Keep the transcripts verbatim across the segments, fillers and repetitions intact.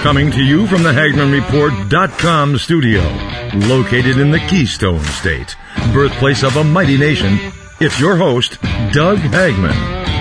Coming to you from the Hagmann Report dot com studio, located in the Keystone State, birthplace of a mighty nation, it's your host, Doug Hagmann.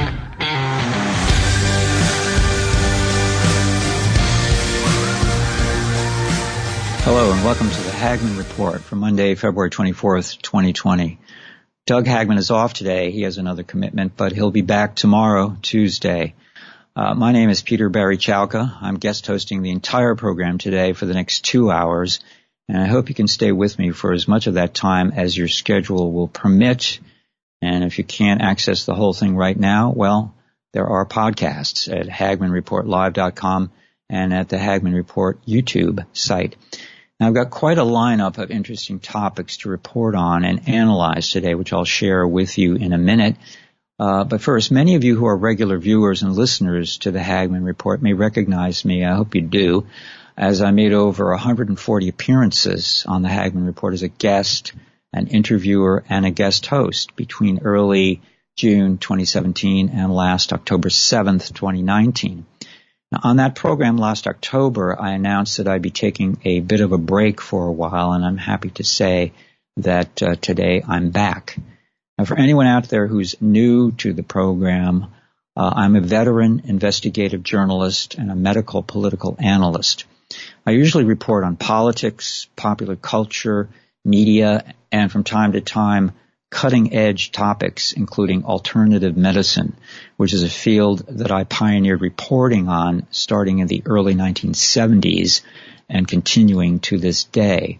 Hello and welcome to the Hagmann Report for Monday, February twenty-fourth, twenty twenty. Doug Hagmann is off today. He has another commitment, but he'll be back tomorrow, Tuesday. Uh, my name is Peter Barry Chowka. I'm guest hosting the entire program today for the next two hours, and I hope you can stay with me for as much of that time as your schedule will permit. And if you can't access the whole thing right now, well, there are podcasts at Hagmann Report Live dot com and at the Hagmann Report YouTube site. Now, I've got quite a lineup of interesting topics to report on and analyze today, which I'll share with you in a minute. Uh, but first, many of you who are regular viewers and listeners to the Hagmann Report may recognize me. I hope you do, as I made over one hundred forty appearances on the Hagmann Report as a guest, an interviewer, and a guest host between early June twenty seventeen and last October seventh, twenty nineteen. Now, on that program last October, I announced that I'd be taking a bit of a break for a while, and I'm happy to say that uh, today I'm back. Now, for anyone out there who's new to the program, uh, I'm a veteran investigative journalist and a medical political analyst. I usually report on politics, popular culture, media, and from time to time, cutting-edge topics, including alternative medicine, which is a field that I pioneered reporting on starting in the early nineteen seventies and continuing to this day.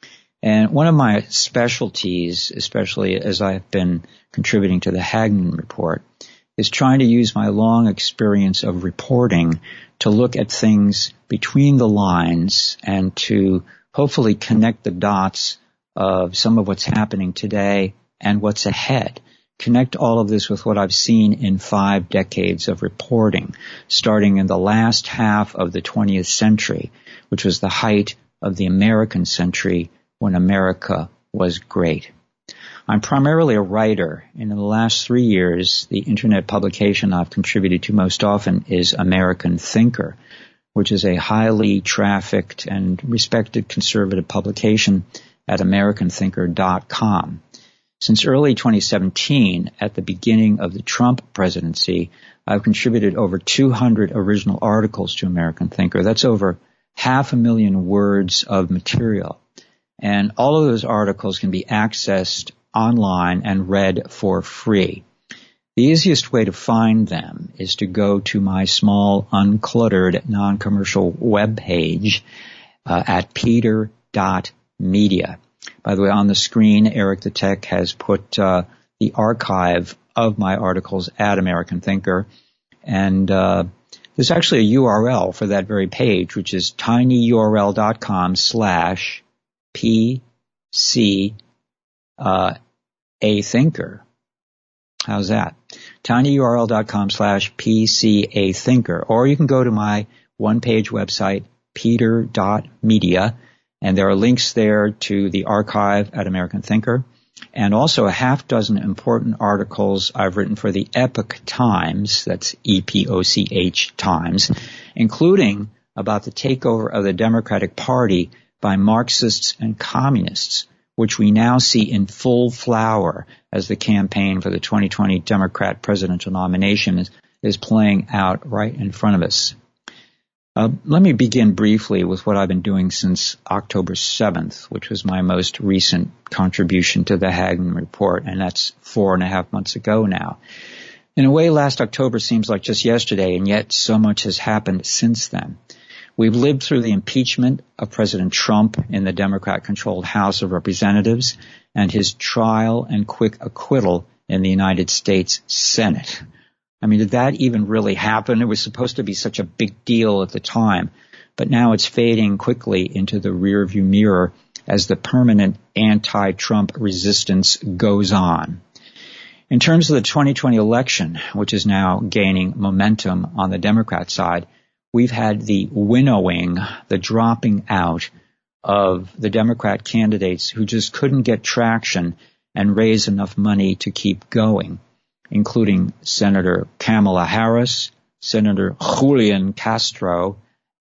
And one of my specialties, especially as I've been contributing to the Hagmann Report, is trying to use my long experience of reporting to look at things between the lines and to hopefully connect the dots of some of what's happening today and what's ahead. Connect all of this with what I've seen in five decades of reporting, starting in the last half of the twentieth century, which was the height of the American century when America was great. I'm primarily a writer, and in the last three years, the internet publication I've contributed to most often is American Thinker, which is a highly trafficked and respected conservative publication at American Thinker dot com. Since early twenty seventeen, at the beginning of the Trump presidency, I've contributed over two hundred original articles to American Thinker. That's over half a million words of material. And all of those articles can be accessed online and read for free. The easiest way to find them is to go to my small, uncluttered, non-commercial webpage uh, at peter dot media. By the way, on the screen, Eric the Tech has put uh, the archive of my articles at American Thinker. And uh, there's actually a U R L for that very page, which is tinyurl.com slash P C uh, a thinker. How's that? tinyurl.com slash P C a thinker. Or you can go to my one-page website, peter dot media, and there are links there to the archive at American Thinker, and also a half dozen important articles I've written for the Epoch Times, that's E P O C H Times, including about the takeover of the Democratic Party by Marxists and communists, which we now see in full flower as the campaign for the twenty twenty Democrat presidential nomination is, is playing out right in front of us. Uh, let me begin briefly with what I've been doing since October seventh, which was my most recent contribution to the Hagmann Report, and that's four and a half months ago now. In a way, last October seems like just yesterday, and yet so much has happened since then. We've lived through the impeachment of President Trump in the Democrat-controlled House of Representatives and his trial and quick acquittal in the United States Senate. I mean, did that even really happen? It was supposed to be such a big deal at the time, but now it's fading quickly into the rearview mirror as the permanent anti-Trump resistance goes on. In terms of the twenty twenty election, which is now gaining momentum on the Democrat side, we've had the winnowing, the dropping out of the Democrat candidates who just couldn't get traction and raise enough money to keep going, including Senator Kamala Harris, Senator Julian Castro,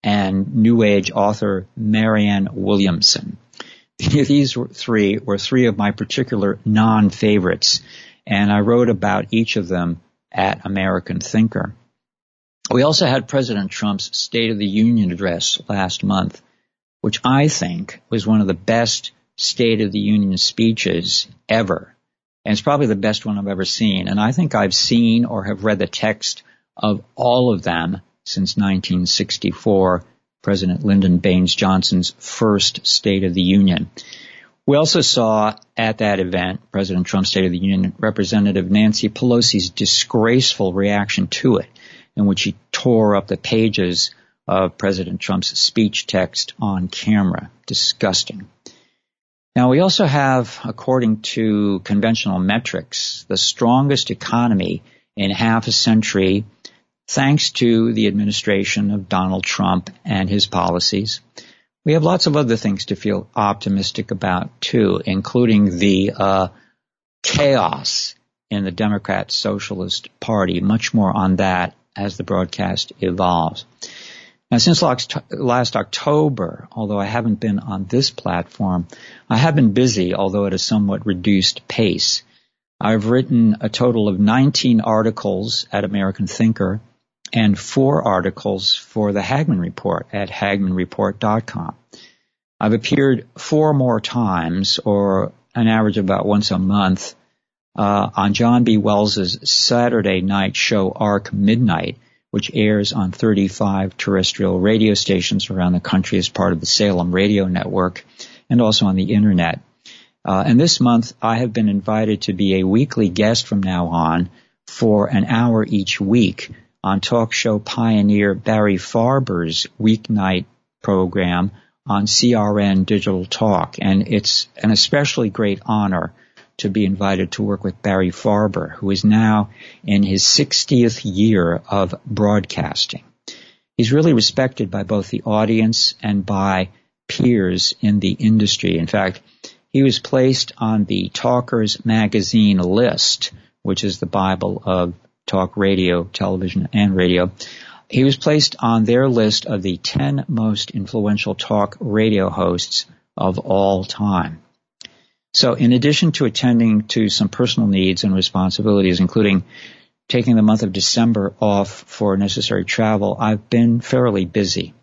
and New Age author Marianne Williamson. These three were three of my particular non-favorites, and I wrote about each of them at American Thinker. We also had President Trump's State of the Union address last month, which I think was one of the best State of the Union speeches ever. And it's probably the best one I've ever seen. And I think I've seen or have read the text of all of them since nineteen sixty-four, President Lyndon Baines Johnson's first State of the Union. We also saw at that event, President Trump's State of the Union, Representative Nancy Pelosi's disgraceful reaction to it, in which he tore up the pages of President Trump's speech text on camera. Disgusting. Now, we also have, according to conventional metrics, the strongest economy in half a century, thanks to the administration of Donald Trump and his policies. We have lots of other things to feel optimistic about, too, including the uh, chaos in the Democrat Socialist Party. Much more on that as the broadcast evolves. Now, since last October, although I haven't been on this platform, I have been busy, although at a somewhat reduced pace. I've written a total of nineteen articles at American Thinker and four articles for the Hagmann Report at hagmann report dot com. I've appeared four more times, or an average of about once a month, uh, on John B. Wells's Saturday night show, Arc Midnight, which airs on thirty-five terrestrial radio stations around the country as part of the Salem Radio Network, and also on the Internet. Uh, and this month, I have been invited to be a weekly guest from now on for an hour each week on talk show pioneer Barry Farber's weeknight program on C R N Digital Talk. And it's an especially great honor to be invited to work with Barry Farber, who is now in his sixtieth year of broadcasting. He's really respected by both the audience and by peers in the industry. In fact, he was placed on the Talkers Magazine list, which is the Bible of talk radio, television, and radio. He was placed on their list of the ten most influential talk radio hosts of all time. So in addition to attending to some personal needs and responsibilities, including taking the month of December off for necessary travel, I've been fairly busy.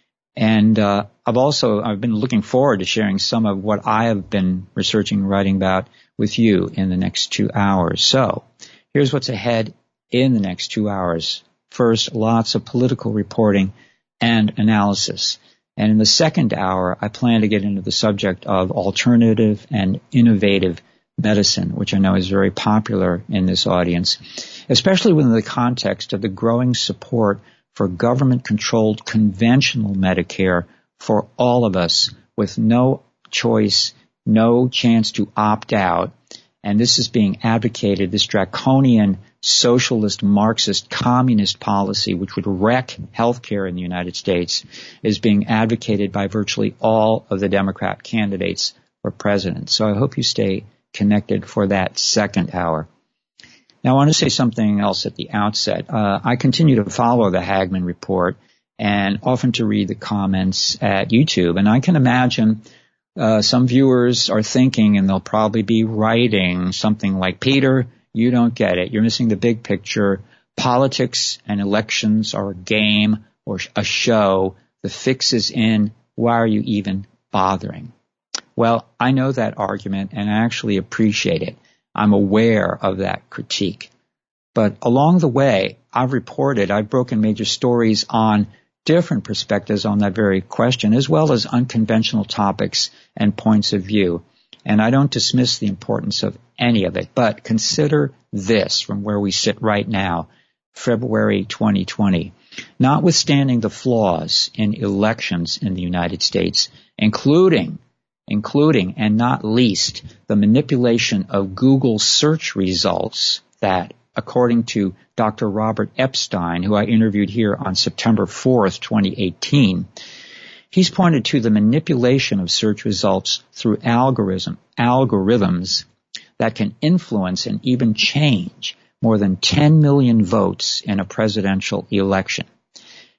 And uh, I've also I've been looking forward to sharing some of what I have been researching and writing about with you in the next two hours. So here's what's ahead in the next two hours. First, lots of political reporting and analysis. And in the second hour, I plan to get into the subject of alternative and innovative medicine, which I know is very popular in this audience, especially within the context of the growing support for government-controlled conventional Medicare for all of us with no choice, no chance to opt out. And this is being advocated, this draconian socialist, Marxist, communist policy, which would wreck healthcare in the United States, is being advocated by virtually all of the Democrat candidates for president. So I hope you stay connected for that second hour. Now, I want to say something else at the outset. Uh, I continue to follow the Hagmann Report and often to read the comments at YouTube. And I can imagine uh, some viewers are thinking, and they'll probably be writing something like, Peter, you don't get it. You're missing the big picture. Politics and elections are a game or a show. The fix is in. Why are you even bothering? Well, I know that argument, and I actually appreciate it. I'm aware of that critique. But along the way, I've reported, I've broken major stories on different perspectives on that very question, as well as unconventional topics and points of view. And I don't dismiss the importance of any of it, but consider this from where we sit right now, February twenty twenty. Notwithstanding the flaws in elections in the United States, including including and not least the manipulation of Google search results that, according to Doctor Robert Epstein, who I interviewed here on September fourth, twenty eighteen, he's pointed to the manipulation of search results through algorithm, algorithms that can influence and even change more than ten million votes in a presidential election.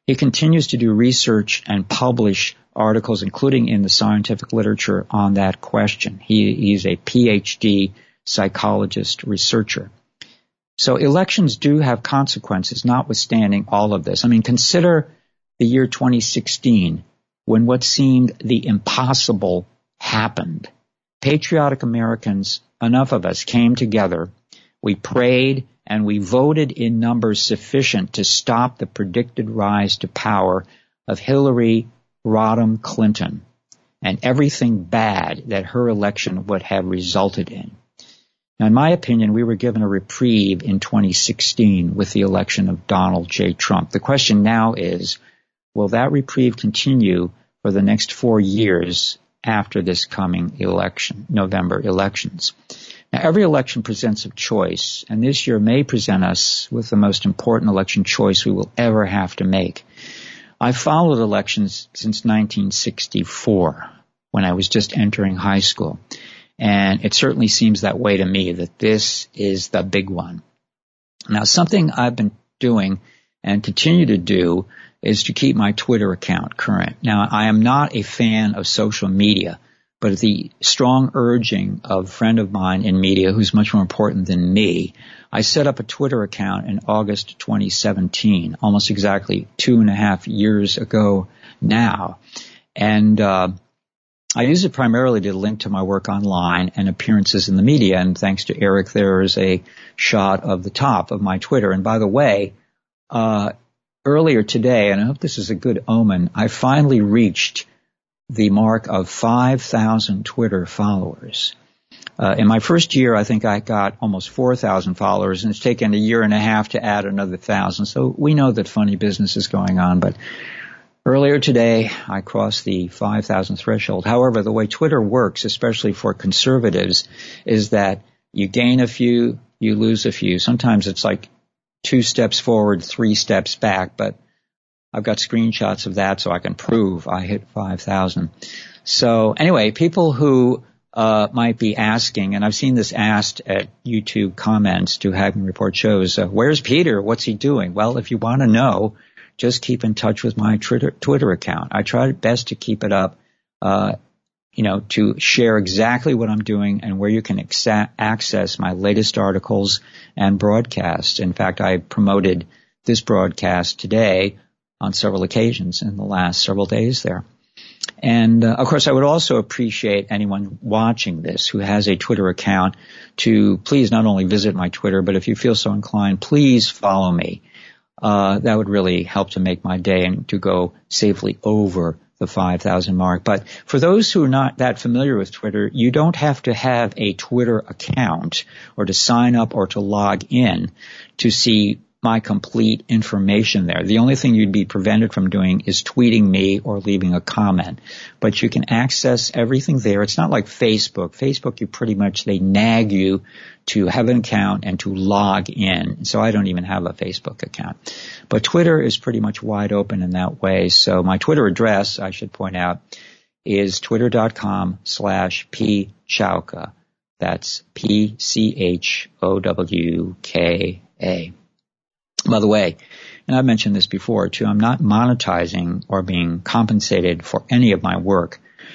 He continues to do research and publish articles, including in the scientific literature, on that question. He, he's a P H D psychologist researcher. So elections do have consequences, notwithstanding all of this. I mean, consider the year twenty sixteen, when what seemed the impossible happened. Patriotic Americans, enough of us, came together. We prayed and we voted in numbers sufficient to stop the predicted rise to power of Hillary Rodham Clinton and everything bad that her election would have resulted in. Now, in my opinion, we were given a reprieve in twenty sixteen with the election of Donald J. Trump. The question now is, will that reprieve continue for the next four years after this coming election, November elections? Now, every election presents a choice, and this year may present us with the most important election choice we will ever have to make. I've followed elections since nineteen sixty-four, when I was just entering high school, and it certainly seems that way to me, that this is the big one. Now, something I've been doing and continue to do is to keep my Twitter account current. Now, I am not a fan of social media, but at the strong urging of a friend of mine in media who's much more important than me, I set up a Twitter account in August twenty seventeen, almost exactly two and a half years ago now. And uh, I use it primarily to link to my work online and appearances in the media. And thanks to Eric, there is a shot of the top of my Twitter. And by the way, uh, earlier today, and I hope this is a good omen, I finally reached the mark of five thousand Twitter followers. Uh, in my first year, I think I got almost four thousand followers, and it's taken a year and a half to add another thousand. So we know that funny business is going on, but earlier today, I crossed the five thousand threshold. However, the way Twitter works, especially for conservatives, is that you gain a few, you lose a few. Sometimes it's like two steps forward, three steps back, but I've got screenshots of that so I can prove I hit five thousand. So anyway, people who uh might be asking, and I've seen this asked at YouTube comments to Hagmann Report shows, uh, where's Peter? What's he doing? Well, if you want to know, just keep in touch with my Twitter, Twitter account. I try best to keep it up, uh, you know, to share exactly what I'm doing and where you can exa- access my latest articles and broadcasts. In fact, I promoted this broadcast today on several occasions in the last several days there. And, uh, of course, I would also appreciate anyone watching this who has a Twitter account to please not only visit my Twitter, but if you feel so inclined, please follow me. Uh, that would really help to make my day and to go safely over the five thousand mark. But for those who are not that familiar with Twitter, you don't have to have a Twitter account or to sign up or to log in to see my complete information there. The only thing you'd be prevented from doing is tweeting me or leaving a comment. But you can access everything there. It's not like Facebook. Facebook, you pretty much, they nag you to have an account and to log in. So I don't even have a Facebook account. But Twitter is pretty much wide open in that way. So my Twitter address, I should point out, is twitter.com slash P Chowka. That's P C H O W K A. By the way, and I've mentioned this before too, I'm not monetizing or being compensated for any of my work.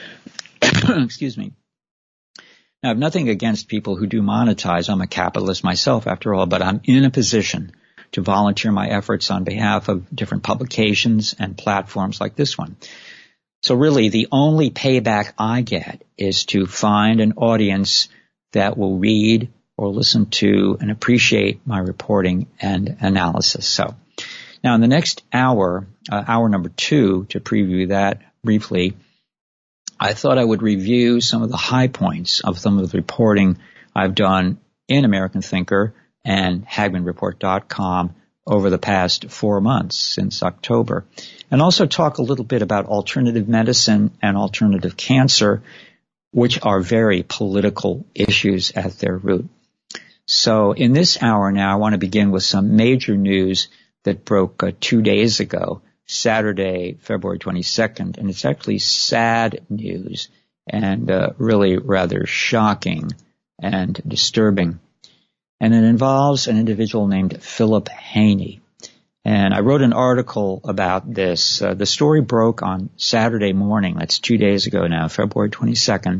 Excuse me. Now, I have nothing against people who do monetize. I'm a capitalist myself, after all, but I'm in a position to volunteer my efforts on behalf of different publications and platforms like this one. So really, the only payback I get is to find an audience that will read or listen to and appreciate my reporting and analysis. So now in the next hour, uh, hour number two, to preview that briefly, I thought I would review some of the high points of some of the reporting I've done in American Thinker and Hagmann Report dot com over the past four months since October, and also talk a little bit about alternative medicine and alternative cancer, which are very political issues at their root. So in this hour now, I want to begin with some major news that broke uh, two days ago, Saturday, February twenty-second, and it's actually sad news and uh, really rather shocking and disturbing. And it involves an individual named Philip Haney. And I wrote an article about this. Uh, the story broke on Saturday morning. That's two days ago now, February twenty-second.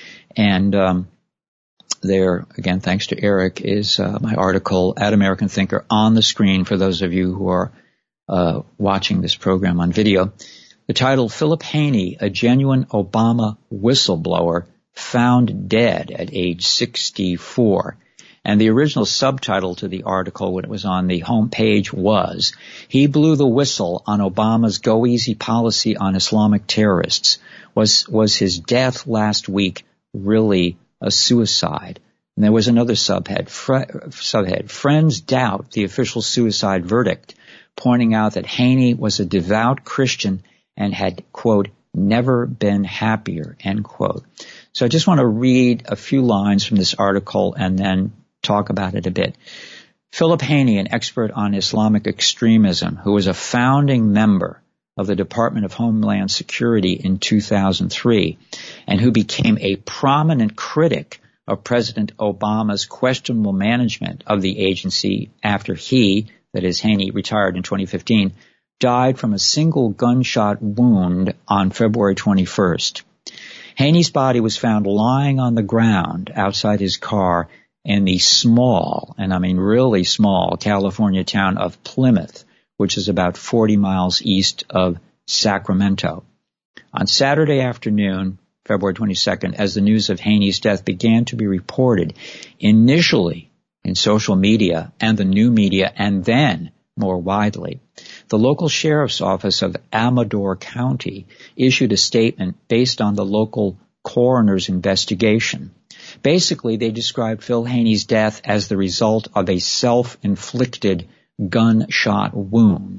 And um, there, again, thanks to Eric, is uh, my article at American Thinker on the screen for those of you who are uh, watching this program on video. The title, Philip Haney, a genuine Obama whistleblower, found dead at age sixty-four. And the original subtitle to the article when it was on the homepage was, he blew the whistle on Obama's go easy policy on Islamic terrorists. Was, was his death last week really a suicide? And there was another subhead, fr- subhead, friends doubt the official suicide verdict, pointing out that Haney was a devout Christian and had, quote, never been happier, end quote. So I just want to read a few lines from this article and then talk about it a bit. Philip Haney, an expert on Islamic extremism, who was a founding member of the Department of Homeland Security in two thousand three, and who became a prominent critic of President Obama's questionable management of the agency after he, that is Haney, retired in twenty fifteen, died from a single gunshot wound on February twenty-first. Haney's body was found lying on the ground outside his car in the small, and I mean really small, California town of Plymouth, which is about forty miles east of Sacramento. On Saturday afternoon, February twenty-second, as the news of Haney's death began to be reported, initially in social media and the new media, and then more widely, the local sheriff's office of Amador County issued a statement based on the local coroner's investigation. Basically, they described Phil Haney's death as the result of a self-inflicted gunshot wound.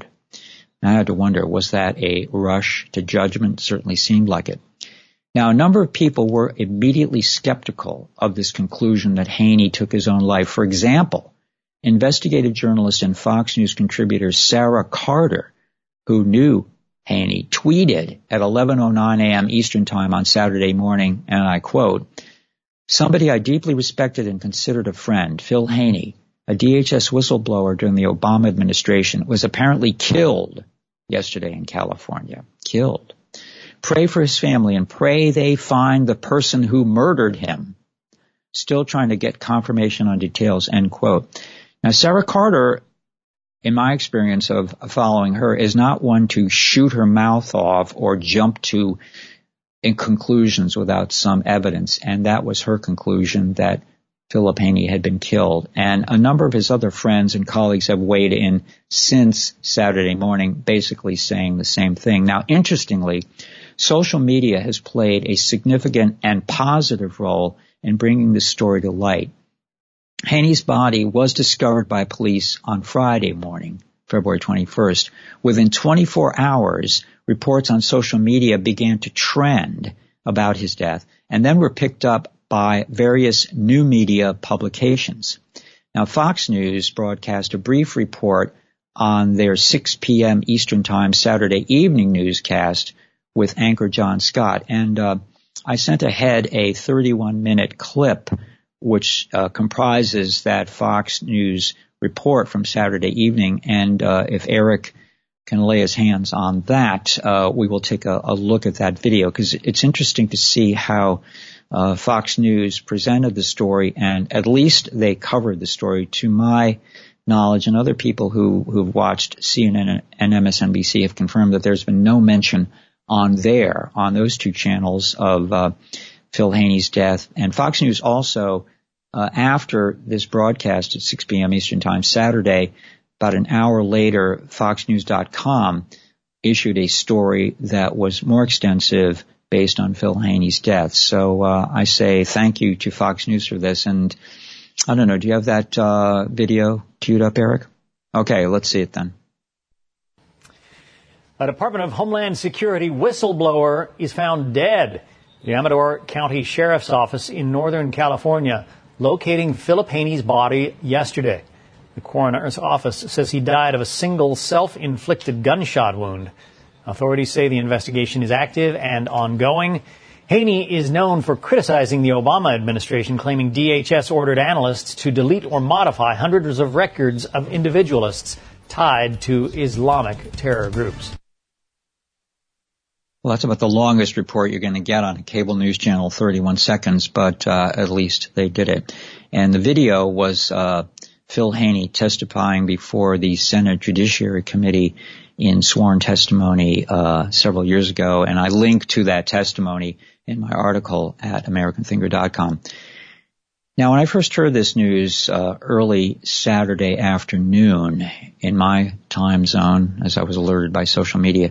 I had to wonder, was that a rush to judgment? Certainly seemed like it. Now, a number of people were immediately skeptical of this conclusion that Haney took his own life. For example, investigative journalist and Fox News contributor Sarah Carter, who knew Haney, tweeted at eleven oh nine a.m. Eastern Time on Saturday morning, and I quote, somebody I deeply respected and considered a friend, Phil Haney, a D H S whistleblower during the Obama administration, was apparently killed yesterday in California. Killed. Pray for his family and pray they find the person who murdered him. Still trying to get confirmation on details, end quote. Now, Sarah Carter, in my experience of following her, is not one to shoot her mouth off or jump to in conclusions without some evidence. And that was her conclusion, that Philip Haney had been killed. And a number of his other friends and colleagues have weighed in since Saturday morning, basically saying the same thing. Now, interestingly, social media has played a significant and positive role in bringing this story to light. Haney's body was discovered by police on Friday morning, February twenty-first. Within twenty-four hours, reports on social media began to trend about his death and then were picked up by various new media publications. Now, Fox News broadcast a brief report on their six p.m. Eastern Time Saturday evening newscast with anchor John Scott. And uh, I sent ahead a thirty-one minute clip which uh, comprises that Fox News report from Saturday evening. And uh, if Eric can lay his hands on that, uh, we will take a, a look at that video, because it's interesting to see how uh, Fox News presented the story, and at least they covered the story. To my knowledge, and other people who, who've watched C N N and M S N B C have confirmed that there's been no mention on there, on those two channels, of uh, Phil Haney's death. And Fox News also, uh, after this broadcast at six p.m. Eastern Time Saturday, about an hour later, fox news dot com issued a story that was more extensive based on Phil Haney's death. So uh, I say thank you to Fox News for this. And I don't know, do you have that uh, video queued up, Eric? Okay, let's see it then. A Department of Homeland Security whistleblower is found dead. The Amador County Sheriff's Office in Northern California locating Philip Haney's body yesterday. The coroner's office says he died of a single self-inflicted gunshot wound. Authorities say the investigation is active and ongoing. Haney is known for criticizing the Obama administration, claiming D H S ordered analysts to delete or modify hundreds of records of individualists tied to Islamic terror groups. Well, that's about the longest report you're going to get on a cable news channel, thirty-one seconds, but uh, at least they did it. And the video was uh, Phil Haney testifying before the Senate Judiciary Committee in sworn testimony uh, several years ago, and I link to that testimony in my article at American Thinker dot com. Now, when I first heard this news uh, early Saturday afternoon in my time zone, as I was alerted by social media,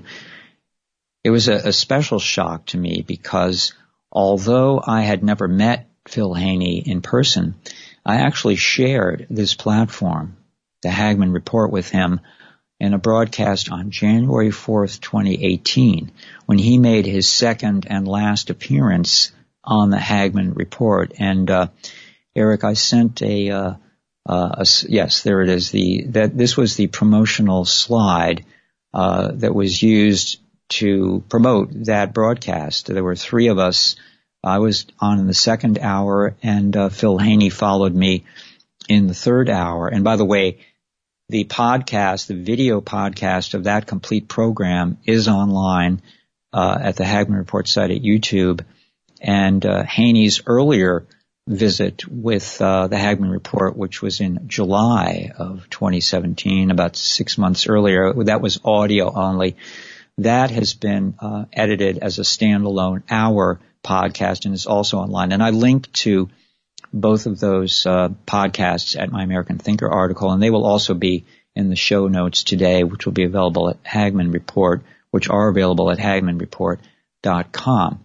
it was a, a special shock to me because although I had never met Phil Haney in person, I actually shared this platform, the Hagmann Report, with him in a broadcast on January fourth, twenty eighteen, when he made his second and last appearance on the Hagmann Report. And uh, Eric, I sent a, uh, uh, a yes, there it is. The that this was the promotional slide uh, that was used to promote that broadcast. There were three of us. I was on in the second hour, and uh, Phil Haney followed me in the third hour. And by the way, the podcast, the video podcast of that complete program is online uh, at the Hagmann Report site at YouTube. And uh, Haney's earlier visit with uh, the Hagmann Report, which was in July of twenty seventeen, about six months earlier, that was audio only. That has been uh, edited as a standalone hour podcast and is also online. And I linked to both of those uh, podcasts at my American Thinker article, and they will also be in the show notes today, which will be available at Hagmann Report, which are available at Hagmann Report dot com.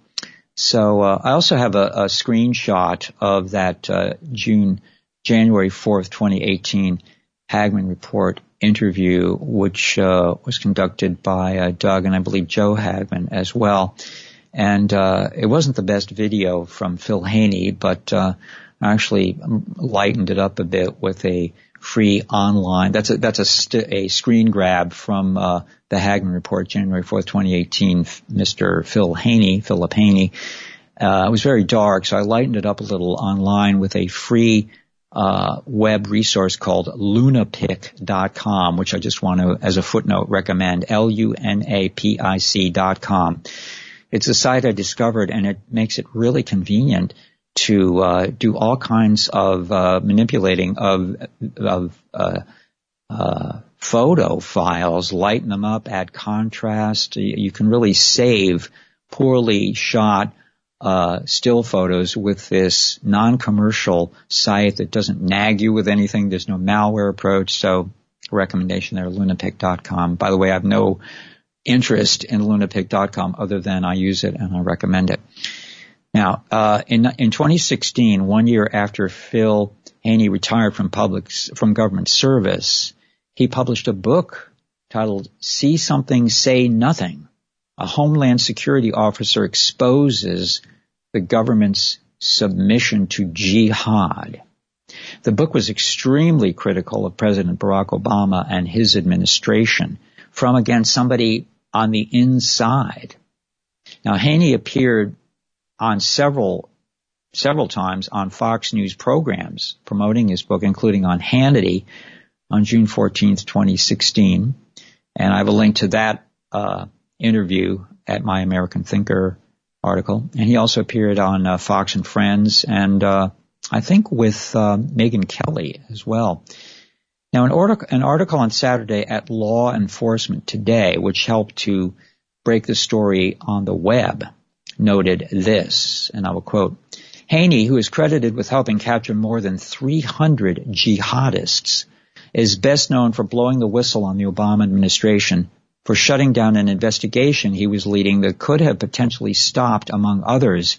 So uh, I also have a, a screenshot of that uh, June, January fourth, twenty eighteen Hagmann Report interview, which uh, was conducted by uh, Doug and I believe Joe Hagmann as well. And uh, it wasn't the best video from Phil Haney, but uh, I actually lightened it up a bit with a free online. That's a that's a, st- a screen grab from uh, the Hagmann Report, January fourth, twenty eighteen. Mister Phil Haney, Philip Haney. Uh, it was very dark, so I lightened it up a little online with a free uh web resource called lunapic dot com, which I just want to, as a footnote, recommend. L U N A P I C dot com. It's a site I discovered, and it makes it really convenient to uh do all kinds of uh manipulating of of uh uh photo files, lighten them up, add contrast. You can really save poorly shot uh still photos with this non-commercial site that doesn't nag you with anything. There's no malware approach. So recommendation there, lunapic dot com. By the way, I have no interest in lunapic dot com other than I use it and I recommend it. Now, uh in in twenty sixteen, one year after Phil Haney retired from public from government service, he published a book titled See Something, Say Nothing. A Homeland Security officer exposes the government's submission to jihad. The book was extremely critical of President Barack Obama and his administration from, again, somebody on the inside. Now, Haney appeared on several, several times on Fox News programs promoting his book, including on Hannity on June fourteenth, twenty sixteen. And I have a link to that, uh, interview at my American Thinker article. And he also appeared on uh, Fox and Friends, and uh, I think with uh, Megyn Kelly as well. Now, an, ortic- an article on Saturday at Law Enforcement Today, which helped to break the story on the web, noted this, and I will quote, Haney, who is credited with helping capture more than three hundred jihadists, is best known for blowing the whistle on the Obama administration for shutting down an investigation he was leading that could have potentially stopped, among others,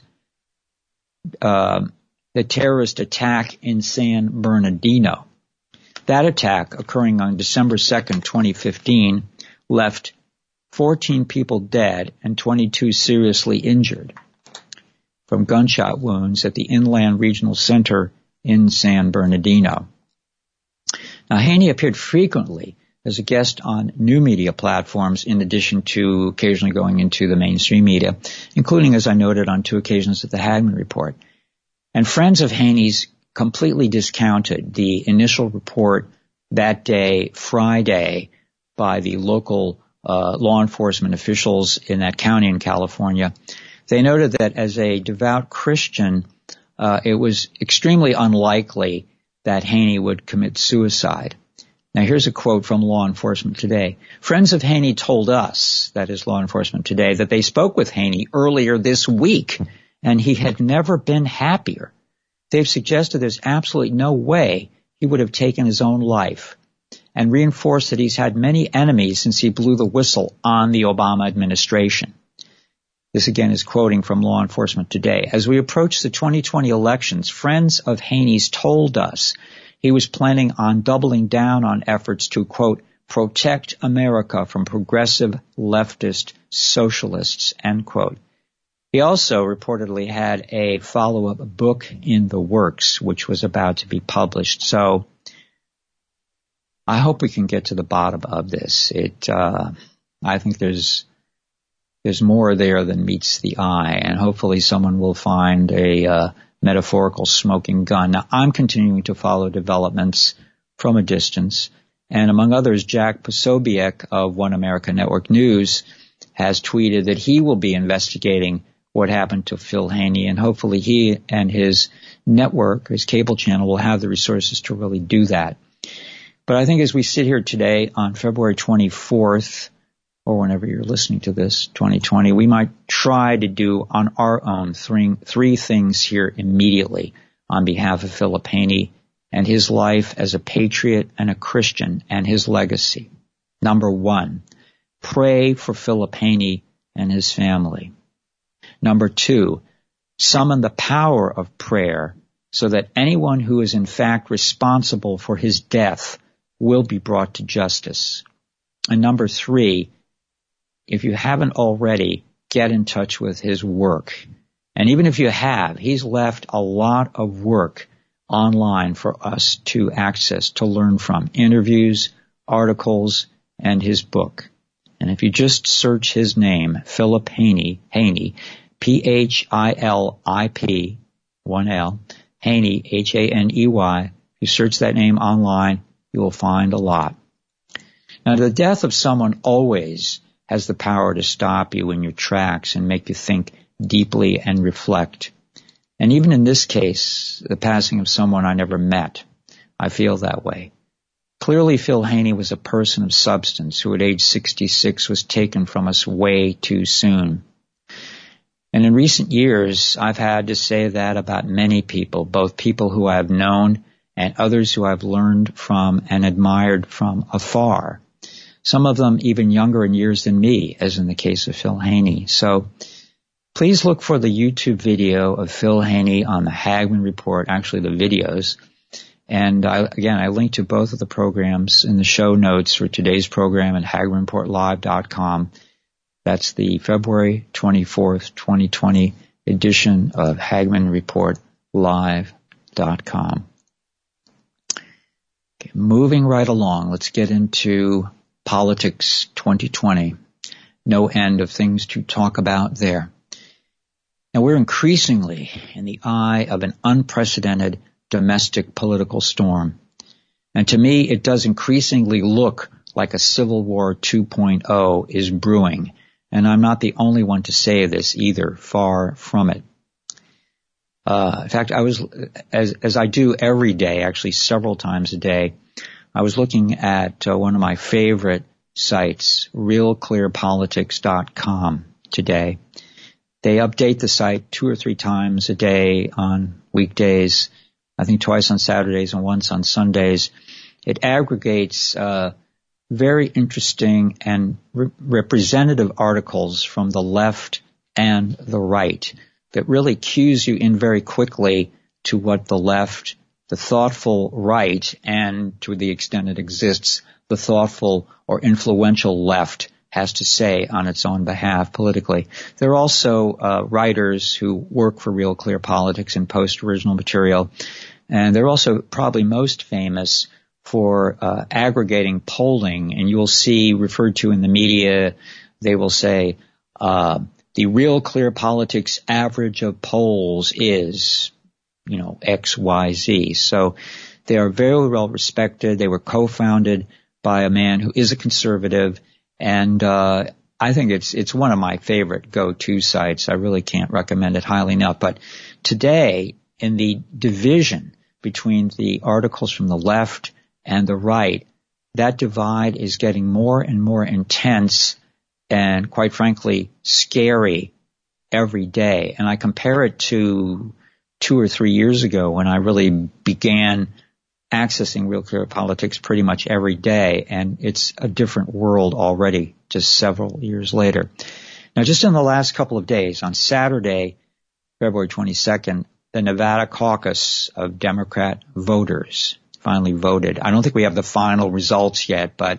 uh, the terrorist attack in San Bernardino. That attack, occurring on December second, twenty fifteen, left fourteen people dead and twenty-two seriously injured from gunshot wounds at the Inland Regional Center in San Bernardino. Now, Haney appeared frequently as a guest on new media platforms, in addition to occasionally going into the mainstream media, including, as I noted, on two occasions at the Hagmann Report. And friends of Haney's completely discounted the initial report that day, Friday, by the local uh, law enforcement officials in that county in California. They noted that as a devout Christian, uh, it was extremely unlikely that Haney would commit suicide. Now, here's a quote from law enforcement today. Friends of Haney told us, that is law enforcement today, that they spoke with Haney earlier this week, and he had never been happier. They've suggested there's absolutely no way he would have taken his own life, and reinforced that he's had many enemies since he blew the whistle on the Obama administration. This again is quoting from law enforcement today. As we approach the twenty twenty elections, friends of Haney's told us he was planning on doubling down on efforts to, quote, protect America from progressive leftist socialists, end quote. He also reportedly had a follow-up book in the works, which was about to be published. So I hope we can get to the bottom of this. It, uh, I think there's, there's more there than meets the eye, and hopefully someone will find a, uh, metaphorical smoking gun. Now, I'm continuing to follow developments from a distance, and among others, Jack Posobiec of One America Network News has tweeted that he will be investigating what happened to Phil Haney, and hopefully he and his network, his cable channel, will have the resources to really do that. But I think as we sit here today on February twenty-fourth, or whenever you're listening to this, twenty twenty, we might try to do on our own three, three things here immediately on behalf of Philip Haney and his life as a patriot and a Christian and his legacy. Number one, pray for Philip Haney and his family. Number two, summon the power of prayer so that anyone who is in fact responsible for his death will be brought to justice. And number three, if you haven't already, get in touch with his work. And even if you have, he's left a lot of work online for us to access, to learn from. Interviews, articles, and his book. And if you just search his name, Philip Haney, Haney, P H I L I P, one L, Haney, H A N E Y, you search that name online, you will find a lot. Now, the death of someone always has the power to stop you in your tracks and make you think deeply and reflect. And even in this case, the passing of someone I never met, I feel that way. Clearly, Phil Haney was a person of substance who at age sixty-six was taken from us way too soon. And in recent years, I've had to say that about many people, both people who I've known and others who I've learned from and admired from afar. Some of them even younger in years than me, as in the case of Phil Haney. So please look for the YouTube video of Phil Haney on the Hagmann Report, actually the videos. And I, again, I link to both of the programs in the show notes for today's program at Hagmann Report Live dot com. That's the February twenty-fourth, twenty twenty edition of Hagmann Report Live dot com. Okay, moving right along, let's get into politics twenty twenty. No end of things to talk about there. Now, we're increasingly in the eye of an unprecedented domestic political storm. And to me, it does increasingly look like a Civil War two point oh is brewing. And I'm not the only one to say this either, far from it. Uh, in fact, I was, as, as I do every day, actually several times a day, I was looking at uh, one of my favorite sites, real clear politics dot com today. They update the site two or three times a day on weekdays, I think twice on Saturdays and once on Sundays. It aggregates uh very interesting and re- representative articles from the left and the right that really cues you in very quickly to what the left, the thoughtful right, and to the extent it exists, the thoughtful or influential left has to say on its own behalf politically. There are also uh, writers who work for Real Clear Politics and post original material, and they're also probably most famous for uh, aggregating polling, and you will see referred to in the media, they will say, uh, the Real Clear Politics average of polls is, you know, X, Y, Z. So They are very well respected. They were co-founded by a man who is a conservative, and uh I think it's it's one of my favorite go-to sites. I really can't recommend it highly enough. But today, in the division between the articles from the left and the right, that divide is getting more and more intense and, quite frankly, scary every day. And I compare it to two or three years ago when I really began accessing Real Clear Politics pretty much every day, and it's a different world already just several years later. Now, just in the last couple of days, on Saturday, February twenty-second, the Nevada caucus of Democrat voters finally voted. I don't think we have the final results yet, but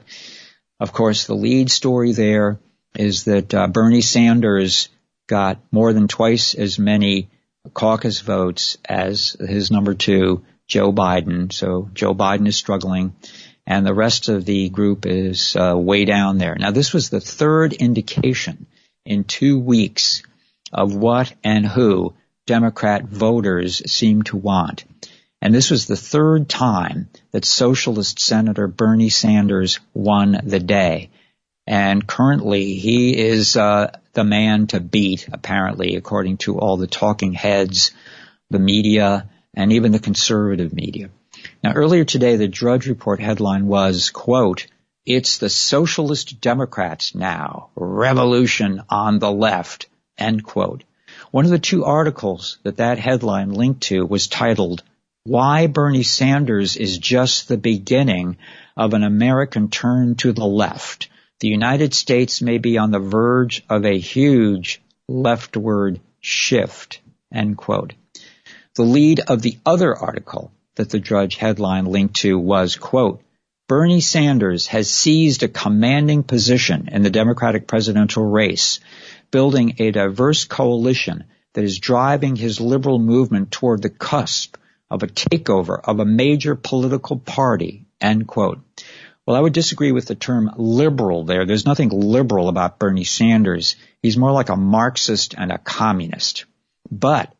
of course the lead story there is that uh, Bernie Sanders got more than twice as many caucus votes as his number two, Joe Biden. So Joe Biden is struggling, and the rest of the group is uh, way down there. Now, this was the third indication in two weeks of what and who Democrat voters seem to want. And this was the third time that Socialist Senator Bernie Sanders won the day. And currently he is uh, the man to beat, apparently, according to all the talking heads, the media, and even the conservative media. Now, earlier today, the Drudge Report headline was, quote, "It's the Socialist Democrats now, revolution on the left," end quote. One of the two articles that that headline linked to was titled, "Why Bernie Sanders is Just the Beginning of an American Turn to the Left. The United States may be on the verge of a huge leftward shift," end quote. The lead of the other article that the Drudge headline linked to was, quote, "Bernie Sanders has seized a commanding position in the Democratic presidential race, building a diverse coalition that is driving his liberal movement toward the cusp of a takeover of a major political party," end quote. Well, I would disagree with the term liberal there. There's nothing liberal about Bernie Sanders. He's more like a Marxist and a communist. But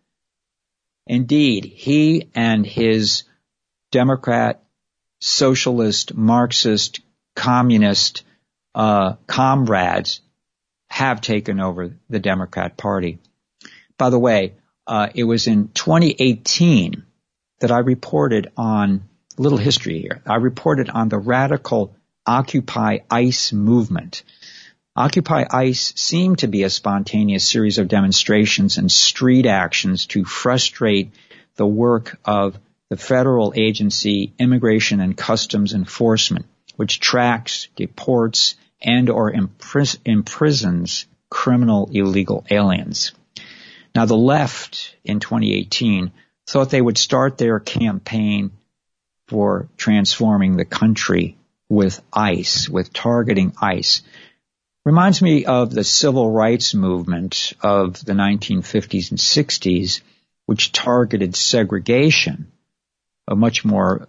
indeed, he and his Democrat, socialist, Marxist, communist uh, comrades have taken over the Democrat Party. By the way, uh, it was in twenty eighteen that I reported on a little history here. I reported on the radical Occupy ICE movement. Occupy ICE seemed to be a spontaneous series of demonstrations and street actions to frustrate the work of the federal agency Immigration and Customs Enforcement, which tracks, deports, and or impris- imprisons criminal illegal aliens. Now, the left in twenty eighteen thought they would start their campaign for transforming the country with ICE, with targeting ICE. Reminds me of the civil rights movement of the nineteen fifties and sixties, which targeted segregation, a much more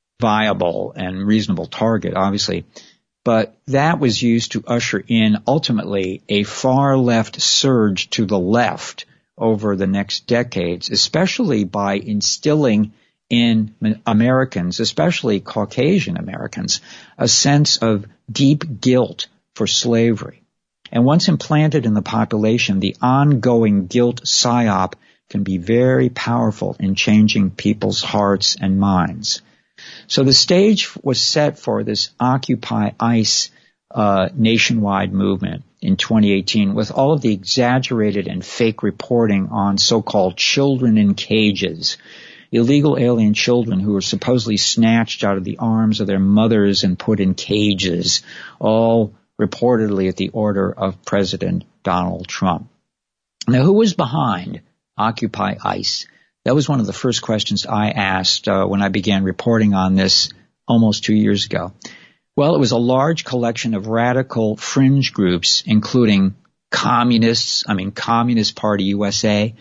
viable and reasonable target, obviously. But that was used to usher in, ultimately, a far left surge to the left over the next decades, especially by instilling in Americans, especially Caucasian Americans, a sense of deep guilt for slavery. And once implanted in the population, the ongoing guilt psyop can be very powerful in changing people's hearts and minds. So the stage was set for this Occupy ICE uh, nationwide movement in twenty eighteen with all of the exaggerated and fake reporting on so-called children in cages, illegal alien children who were supposedly snatched out of the arms of their mothers and put in cages, all reportedly at the order of President Donald Trump. Now, who was behind Occupy ICE? That was one of the first questions I asked uh, when I began reporting on this almost two years ago. Well, it was a large collection of radical fringe groups, including communists, I mean Communist Party U S A,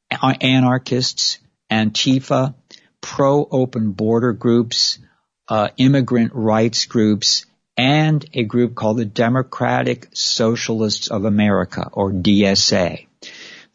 anarchists, Antifa, pro-open border groups, uh, immigrant rights groups, and a group called the Democratic Socialists of America, or D S A.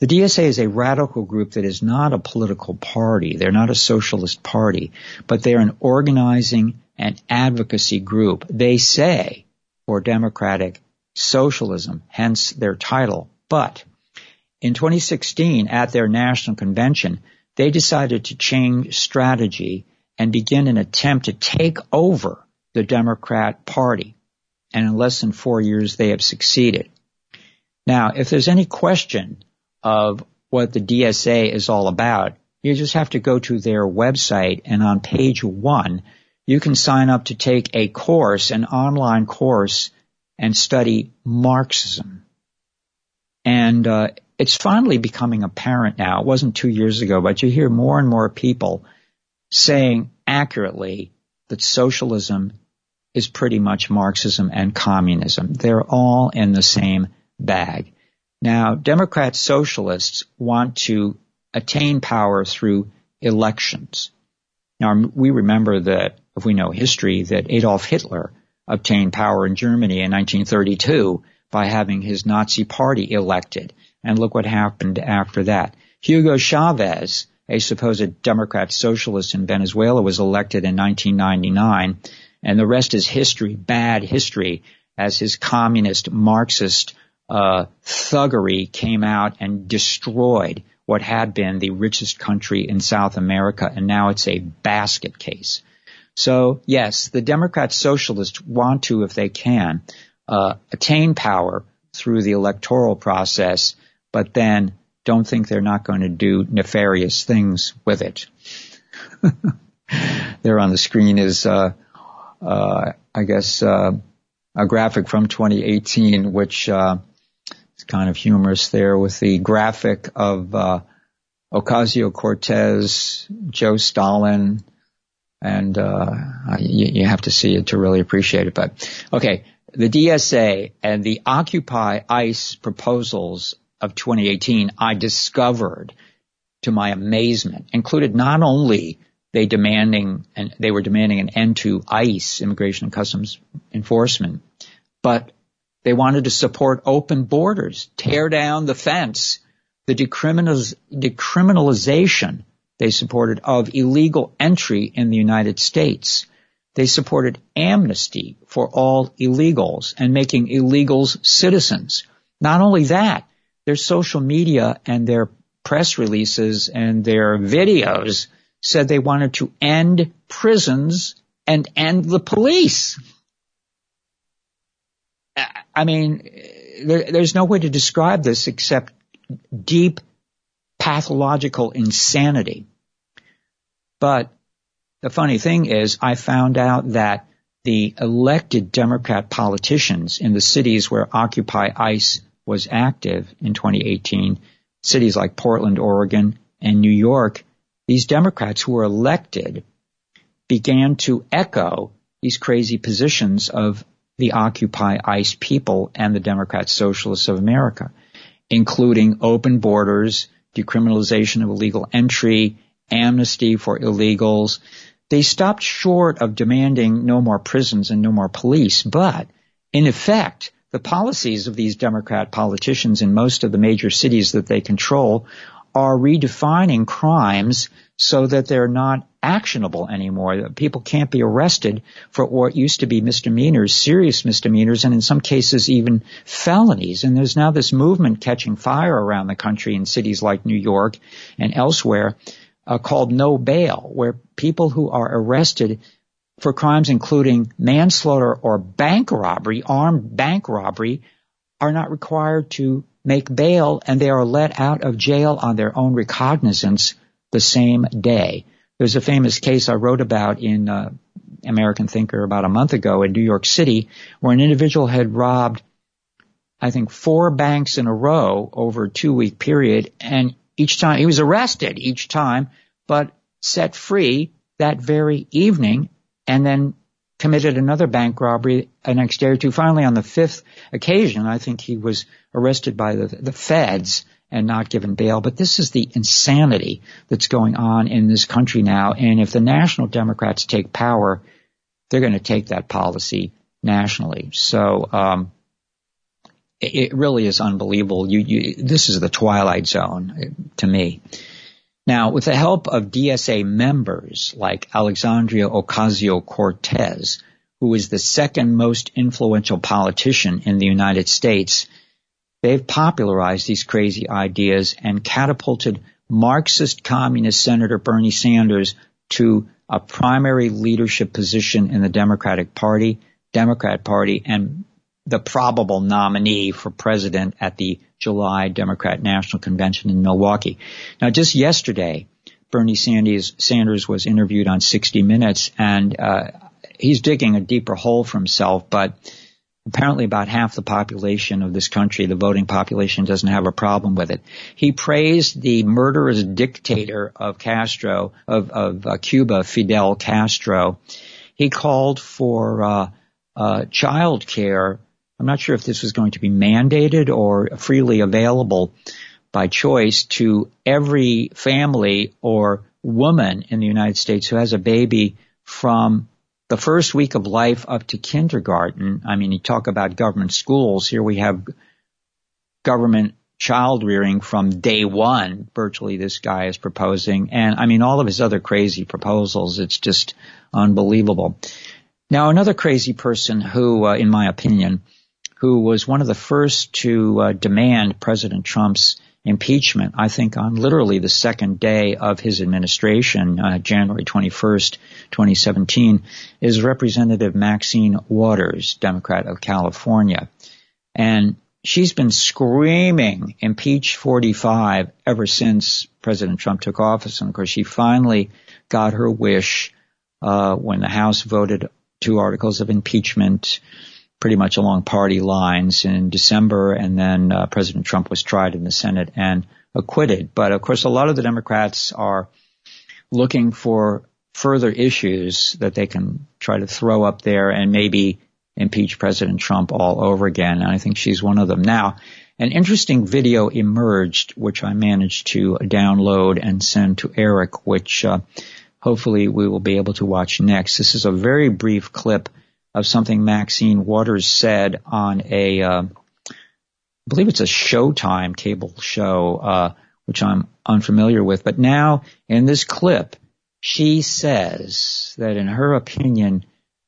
The D S A is a radical group that is not a political party. They're not a socialist party, but they're an organizing and advocacy group. They say for democratic socialism, hence their title. But in twenty sixteen, at their national convention, they decided to change strategy and begin an attempt to take over the Democrat Party. And in less than four years, they have succeeded. Now, if there's any question of what the D S A is all about, you just have to go to their website, and on page one, you can sign up to take a course, an online course, and study Marxism. And uh, it's finally becoming apparent now. It wasn't two years ago, but you hear more and more people saying accurately that socialism is pretty much Marxism and communism. They're all in the same bag. Now, Democrat socialists want to attain power through elections. Now, we remember that, if we know history, that Adolf Hitler obtained power in Germany in nineteen thirty-two by having his Nazi party elected. And look what happened after that. Hugo Chavez, a supposed Democrat socialist in Venezuela, was elected in nineteen ninety-nine. And the rest is history, bad history, as his communist Marxist uh thuggery came out and destroyed what had been the richest country in South America, and now it's a basket case. So, yes, the Democrat socialists want to, if they can, uh attain power through the electoral process, but then don't think they're not going to do nefarious things with it. There on the screen is, uh uh I guess, uh a graphic from twenty eighteen, which uh is kind of humorous there, with the graphic of uh Ocasio-Cortez, Joe Stalin, and uh you, you have to see it to really appreciate it. But okay, the D S A and the Occupy ICE proposals of twenty eighteen, I discovered, to my amazement, included not only they demanding and they were demanding an end to ICE, Immigration and Customs Enforcement, but they wanted to support open borders, tear down the fence, the decriminaliz- decriminalization they supported of illegal entry in the United States. They supported amnesty for all illegals and making illegals citizens. Not only that, their social media and their press releases and their videos said they wanted to end prisons and end the police. I mean, there, there's no way to describe this except deep pathological insanity. But the funny thing is, I found out that the elected Democrat politicians in the cities where Occupy ICE was active in twenty eighteen, cities like Portland, Oregon, and New York, these Democrats who were elected began to echo these crazy positions of the Occupy ICE people and the Democrat Socialists of America, including open borders, decriminalization of illegal entry, amnesty for illegals. They stopped short of demanding no more prisons and no more police, but in effect, the policies of these Democrat politicians in most of the major cities that they control are redefining crimes so that they're not actionable anymore. People can't be arrested for what used to be misdemeanors, serious misdemeanors, and in some cases even felonies. And there's now this movement catching fire around the country in cities like New York and elsewhere uh, called No Bail, where people who are arrested for crimes including manslaughter or bank robbery, armed bank robbery, are not required to make bail, and they are let out of jail on their own recognizance the same day. There's a famous case I wrote about in uh, American Thinker about a month ago in New York City, where an individual had robbed, I think, four banks in a row over a two-week period, and each time he was arrested each time, but set free that very evening, and then committed another bank robbery the next day or two. Finally, on the fifth occasion, I think he was arrested by the, the feds and not given bail. But this is the insanity that's going on in this country now. And if the National Democrats take power, they're going to take that policy nationally. So um, it really is unbelievable. You, you, this is the Twilight Zone to me. Now, with the help of D S A members like Alexandria Ocasio-Cortez, who is the second most influential politician in the United States, they've popularized these crazy ideas and catapulted Marxist communist Senator Bernie Sanders to a primary leadership position in the Democratic Party, Democrat Party, and the probable nominee for president at the July Democrat National Convention in Milwaukee. Now, just yesterday, Bernie Sanders, Sanders was interviewed on sixty minutes, and uh, he's digging a deeper hole for himself, but apparently about half the population of this country, the voting population, doesn't have a problem with it. He praised the murderous dictator of Castro, of, of uh, Cuba, Fidel Castro. He called for uh, uh, child care. I'm not sure if this was going to be mandated or freely available by choice to every family or woman in the United States who has a baby from the first week of life up to kindergarten. I mean, you talk about government schools. Here we have government child rearing from day one, virtually, this guy is proposing. And I mean, all of his other crazy proposals, it's just unbelievable. Now, another crazy person who, uh, in my opinion, who was one of the first to uh, demand President Trump's impeachment, I think on literally the second day of his administration, uh, January twenty-first, twenty seventeen, is Representative Maxine Waters, Democrat of California. And she's been screaming impeach forty-five ever since President Trump took office. And of course, she finally got her wish uh, when the House voted two articles of impeachment pretty much along party lines in December, and then uh, President Trump was tried in the Senate and acquitted. But of course, a lot of the Democrats are looking for further issues that they can try to throw up there and maybe impeach President Trump all over again. And I think she's one of them. Now, an interesting video emerged, which I managed to download and send to Eric, which uh, hopefully we will be able to watch next. This is a very brief clip of something Maxine Waters said on a, uh, I believe it's a Showtime cable show, uh, which I'm unfamiliar with. But now in this clip, she says that in her opinion,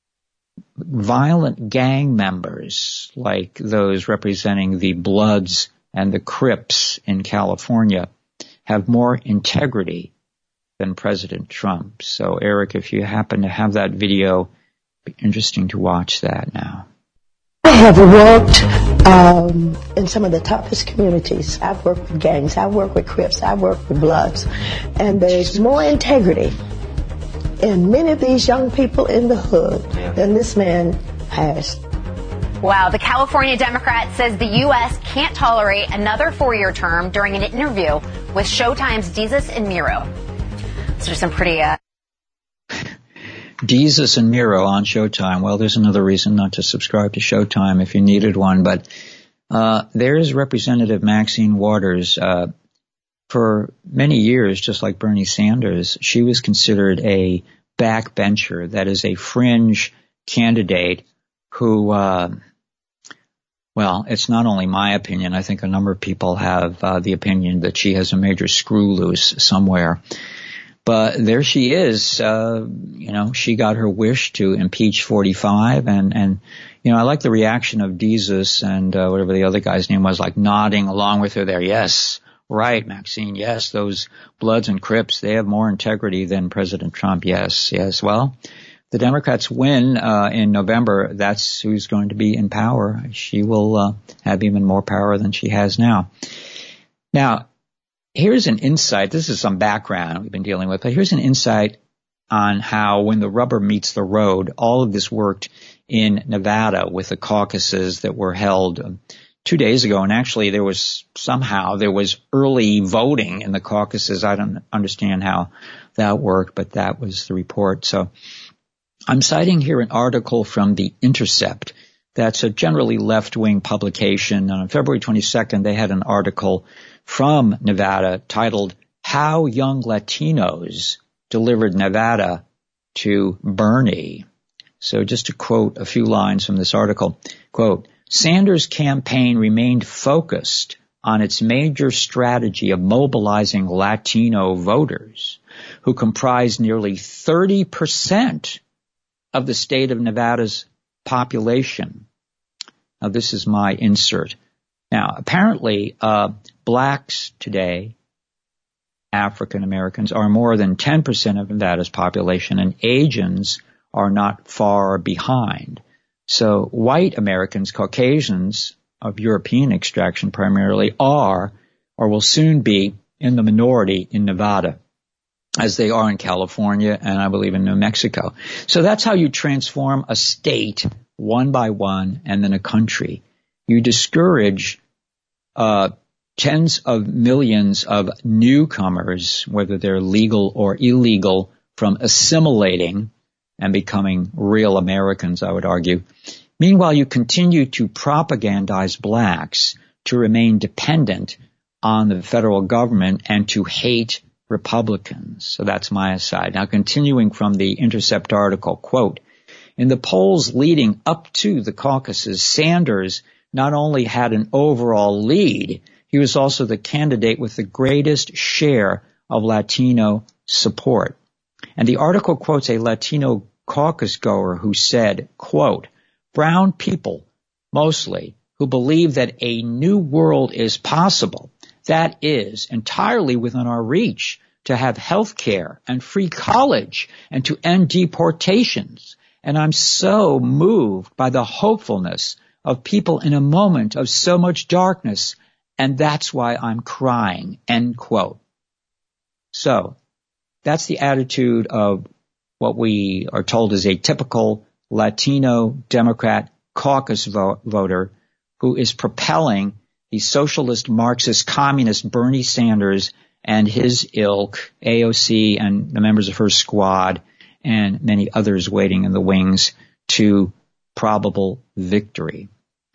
violent gang members like those representing the Bloods and the Crips in California have more integrity than President Trump. So Eric, if you happen to have that video, be interesting to watch that now. I have worked um, in some of the toughest communities. I've worked with gangs, I've worked with Crips, I've worked with Bloods, and there's more integrity in many of these young people in the hood than this man has. Wow, the California Democrat says the U S can't tolerate another four-year term during an interview with Showtime's Desus and Mero. So there's some pretty... Uh Desus and Mero on Showtime. Well, there's another reason not to subscribe to Showtime if you needed one. But uh there's Representative Maxine Waters. Uh for many years, just like Bernie Sanders, she was considered a backbencher, that is a fringe candidate who, uh well, it's not only my opinion. I think a number of people have uh, the opinion that she has a major screw loose somewhere. But there she is, uh, you know, she got her wish to impeach forty-five, and, and, you know, I like the reaction of Desus and, uh, whatever the other guy's name was, like nodding along with her there. Yes, right, Maxine, yes, those Bloods and Crips, they have more integrity than President Trump. Yes, yes. Well, the Democrats win, uh, in November. That's who's going to be in power. She will, uh, have even more power than she has now. Now, here's an insight. This is some background we've been dealing with, but here's an insight on how when the rubber meets the road, all of this worked in Nevada with the caucuses that were held two days ago. And actually there was somehow there was early voting in the caucuses. I don't understand how that worked, but that was the report. So I'm citing here an article from The Intercept. That's a generally left-wing publication. On February twenty-second, they had an article from Nevada titled How Young Latinos Delivered Nevada to Bernie. So just to quote a few lines from this article, quote, Sanders' campaign remained focused on its major strategy of mobilizing Latino voters, who comprise nearly thirty percent of the state of Nevada's population. Now, this is my insert. Now, apparently, uh, blacks today, African Americans, are more than ten percent of Nevada's population, and Asians are not far behind. So white Americans, Caucasians of European extraction primarily, are or will soon be in the minority in Nevada, as they are in California and I believe in New Mexico. So that's how you transform a state one by one and then a country. You discourage uh tens of millions of newcomers, whether they're legal or illegal, from assimilating and becoming real Americans, I would argue. Meanwhile, you continue to propagandize blacks to remain dependent on the federal government and to hate Republicans. So that's my aside. Now, continuing from the Intercept article, quote, in the polls leading up to the caucuses, Sanders not only had an overall lead, he was also the candidate with the greatest share of Latino support. And the article quotes a Latino caucus goer who said, quote, brown people, mostly, who believe that a new world is possible, that is entirely within our reach, to have health care and free college and to end deportations. And I'm so moved by the hopefulness of people in a moment of so much darkness, and that's why I'm crying, end quote. So that's the attitude of what we are told is a typical Latino Democrat caucus vo- voter who is propelling the socialist, Marxist, communist Bernie Sanders and his ilk, A O C and the members of her squad and many others waiting in the wings, to probable victory.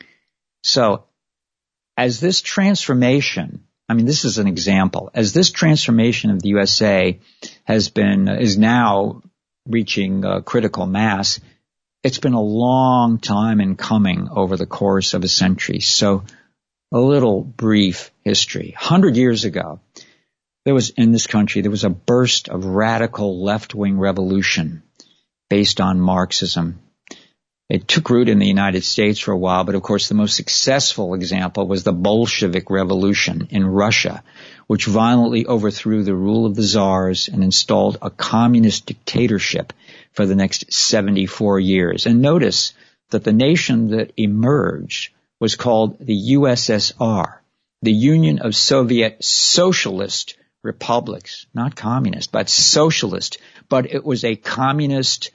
So as this transformation, I mean, this is an example, as this transformation of the U S A has been, is now reaching uh, critical mass, it's been a long time in coming over the course of a century. So a little brief history. A hundred years ago, there was, in this country, there was a burst of radical left-wing revolution based on Marxism. It took root in the United States for a while, but of course the most successful example was the Bolshevik Revolution in Russia, which violently overthrew the rule of the czars and installed a communist dictatorship for the next seventy-four years. And notice that the nation that emerged was called the U S S R, the Union of Soviet Socialist Republics, not communist, but socialist. But it was a communist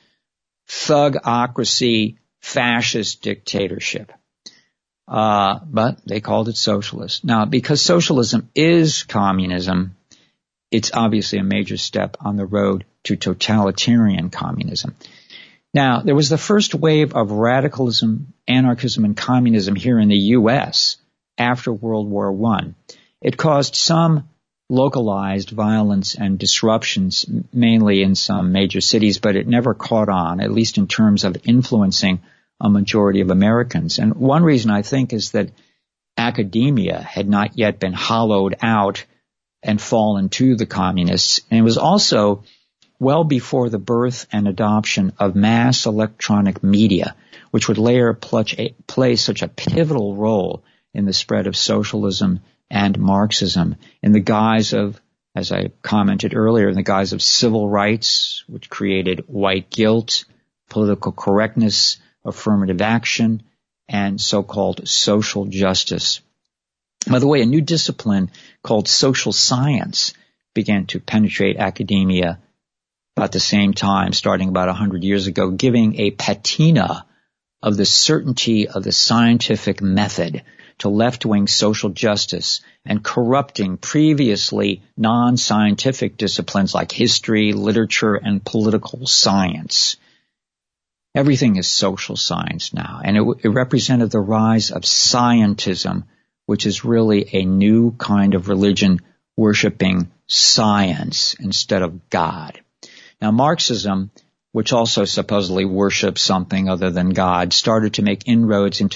thugocracy, fascist dictatorship. Uh, but they called it socialist. Now, because socialism is communism, it's obviously a major step on the road to totalitarian communism. Now, there was the first wave of radicalism, anarchism, and communism here in the U S after World War One. It caused some localized violence and disruptions, mainly in some major cities, but it never caught on, at least in terms of influencing a majority of Americans. And one reason, I think, is that academia had not yet been hollowed out and fallen to the communists. And it was also well before the birth and adoption of mass electronic media, which would later play such a pivotal role in the spread of socialism and Marxism in the guise of, as I commented earlier, in the guise of civil rights, which created white guilt, political correctness, affirmative action, and so-called social justice. By the way, a new discipline called social science began to penetrate academia about the same time, starting about one hundred years ago, giving a patina of the certainty of the scientific method to left-wing social justice and corrupting previously non-scientific disciplines like history, literature, and political science. Everything is social science now, and it, it represented the rise of scientism, which is really a new kind of religion worshiping science instead of God. Now, Marxism, which also supposedly worships something other than God, started to make inroads into ac-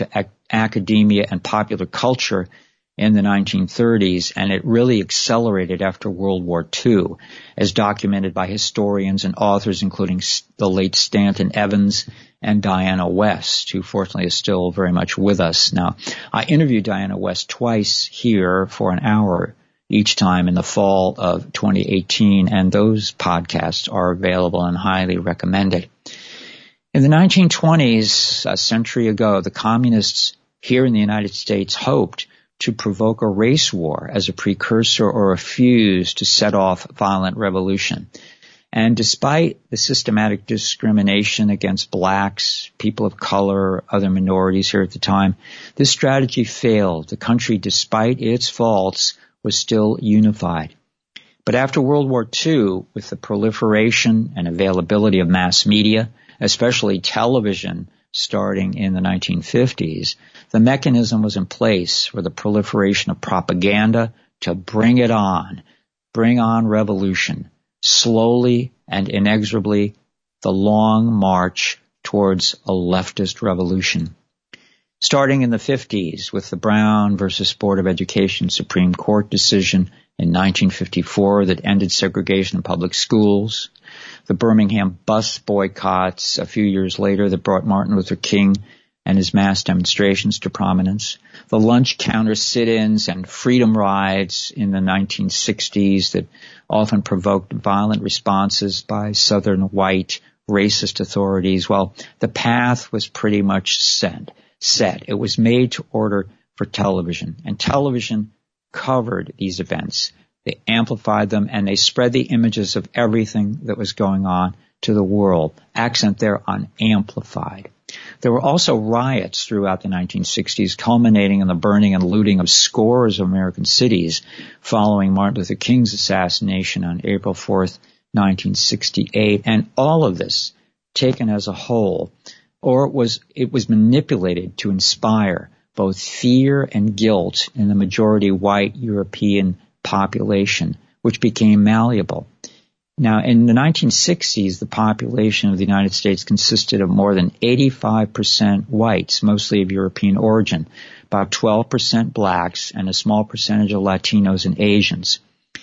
academia and popular culture in the nineteen thirties, and it really accelerated after World War Two, as documented by historians and authors, including the late Stanton Evans and Diana West, who fortunately is still very much with us now. I interviewed Diana West twice here for an hour each time in the fall of twenty eighteen, and those podcasts are available and highly recommended. In the nineteen twenties, a century ago, the communists here in the United States hoped to provoke a race war as a precursor or a fuse to set off violent revolution. And despite the systematic discrimination against blacks, people of color, other minorities here at the time, this strategy failed. The country, despite its faults, was still unified. But after World War Two, with the proliferation and availability of mass media, especially television, starting in the nineteen fifties, the mechanism was in place for the proliferation of propaganda to bring it on, bring on revolution, slowly and inexorably, the long march towards a leftist revolution. Starting in the fifties with the Brown versus Board of Education Supreme Court decision in nineteen fifty-four that ended segregation in public schools, the Birmingham bus boycotts a few years later that brought Martin Luther King and his mass demonstrations to prominence, the lunch counter sit-ins and freedom rides in the nineteen sixties that often provoked violent responses by Southern white racist authorities. Well, the path was pretty much set. set. It was made to order for television, and television covered these events. They amplified them, and they spread the images of everything that was going on to the world. Accent there on amplified. There were also riots throughout the nineteen sixties, culminating in the burning and looting of scores of American cities following Martin Luther King's assassination on April fourth, nineteen sixty-eight. And all of this, taken as a whole, or it was, it was manipulated to inspire both fear and guilt in the majority white European population, which became malleable. Now, in the nineteen sixties, the population of the United States consisted of more than eighty-five percent whites, mostly of European origin, about twelve percent blacks, and a small percentage of Latinos and Asians.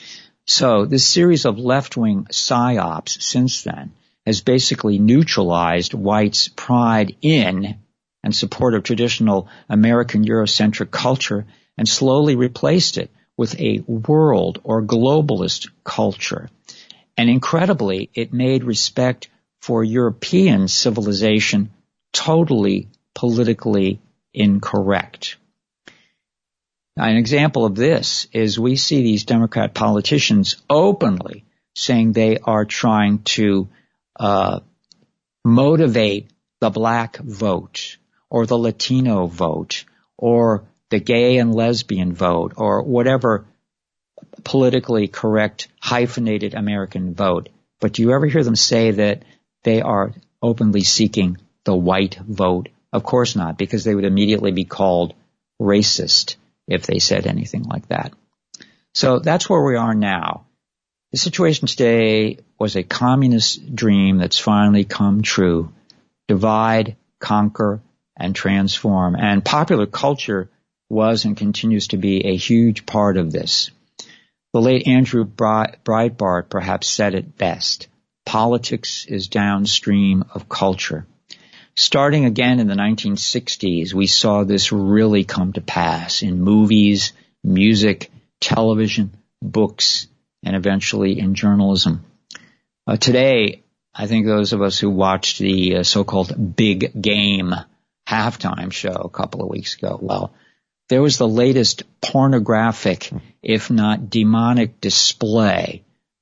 So this series of left-wing psyops since then has basically neutralized whites' pride in and support of traditional American Eurocentric culture and slowly replaced it with a world or globalist culture. And incredibly, it made respect for European civilization totally politically incorrect. Now, an example of this is we see these Democrat politicians openly saying they are trying to uh, motivate the black vote or the Latino vote or the gay and lesbian vote or whatever politically correct hyphenated American vote. But do you ever hear them say that they are openly seeking the white vote? Of course not, because they would immediately be called racist if they said anything like that. So that's where we are now. The situation today was a communist dream that's finally come true. Divide, conquer, and transform. And popular culture was and continues to be a huge part of this. The late Andrew Breitbart perhaps said it best. Politics is downstream of culture. Starting again in the nineteen sixties, we saw this really come to pass in movies, music, television, books, and eventually in journalism. Uh, today, I think those of us who watched the uh, so-called Big Game halftime show a couple of weeks ago, well, there was the latest pornographic, if not demonic, display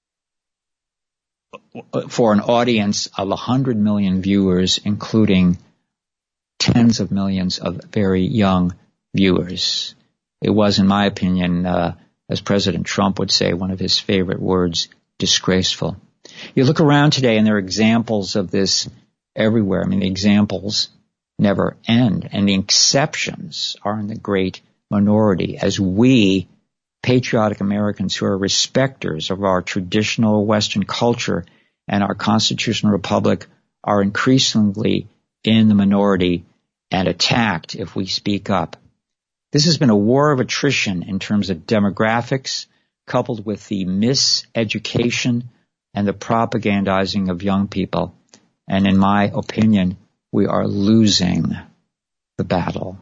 for an audience of one hundred million viewers, including tens of millions of very young viewers. It was, in my opinion, uh, as President Trump would say, one of his favorite words, disgraceful. You look around today and there are examples of this everywhere. I mean, the examples never end, and the exceptions are in the great minority as we, patriotic Americans who are respecters of our traditional Western culture and our constitutional republic, are increasingly in the minority and attacked if we speak up. This has been a war of attrition in terms of demographics, coupled with the miseducation and the propagandizing of young people. And in my opinion, we are losing the battle.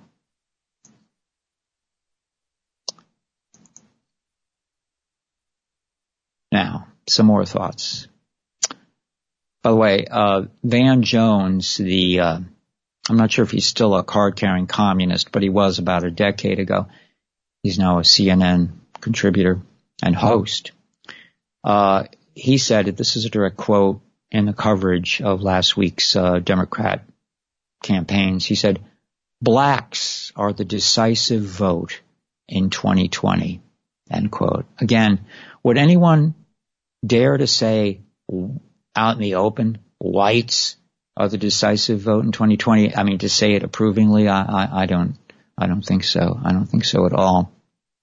Now, some more thoughts. By the way, uh, Van Jones, the, uh, I'm not sure if he's still a card-carrying communist, but he was about a decade ago. He's now a C N N contributor and host. Uh, he said, this is a direct quote in the coverage of last week's uh, Democrat campaigns. He said, blacks are the decisive vote in twenty twenty, end quote. Again, would anyone dare to say out in the open, whites are the decisive vote in twenty twenty? I mean, to say it approvingly, I, I, I don't, I don't think so. I don't think so at all.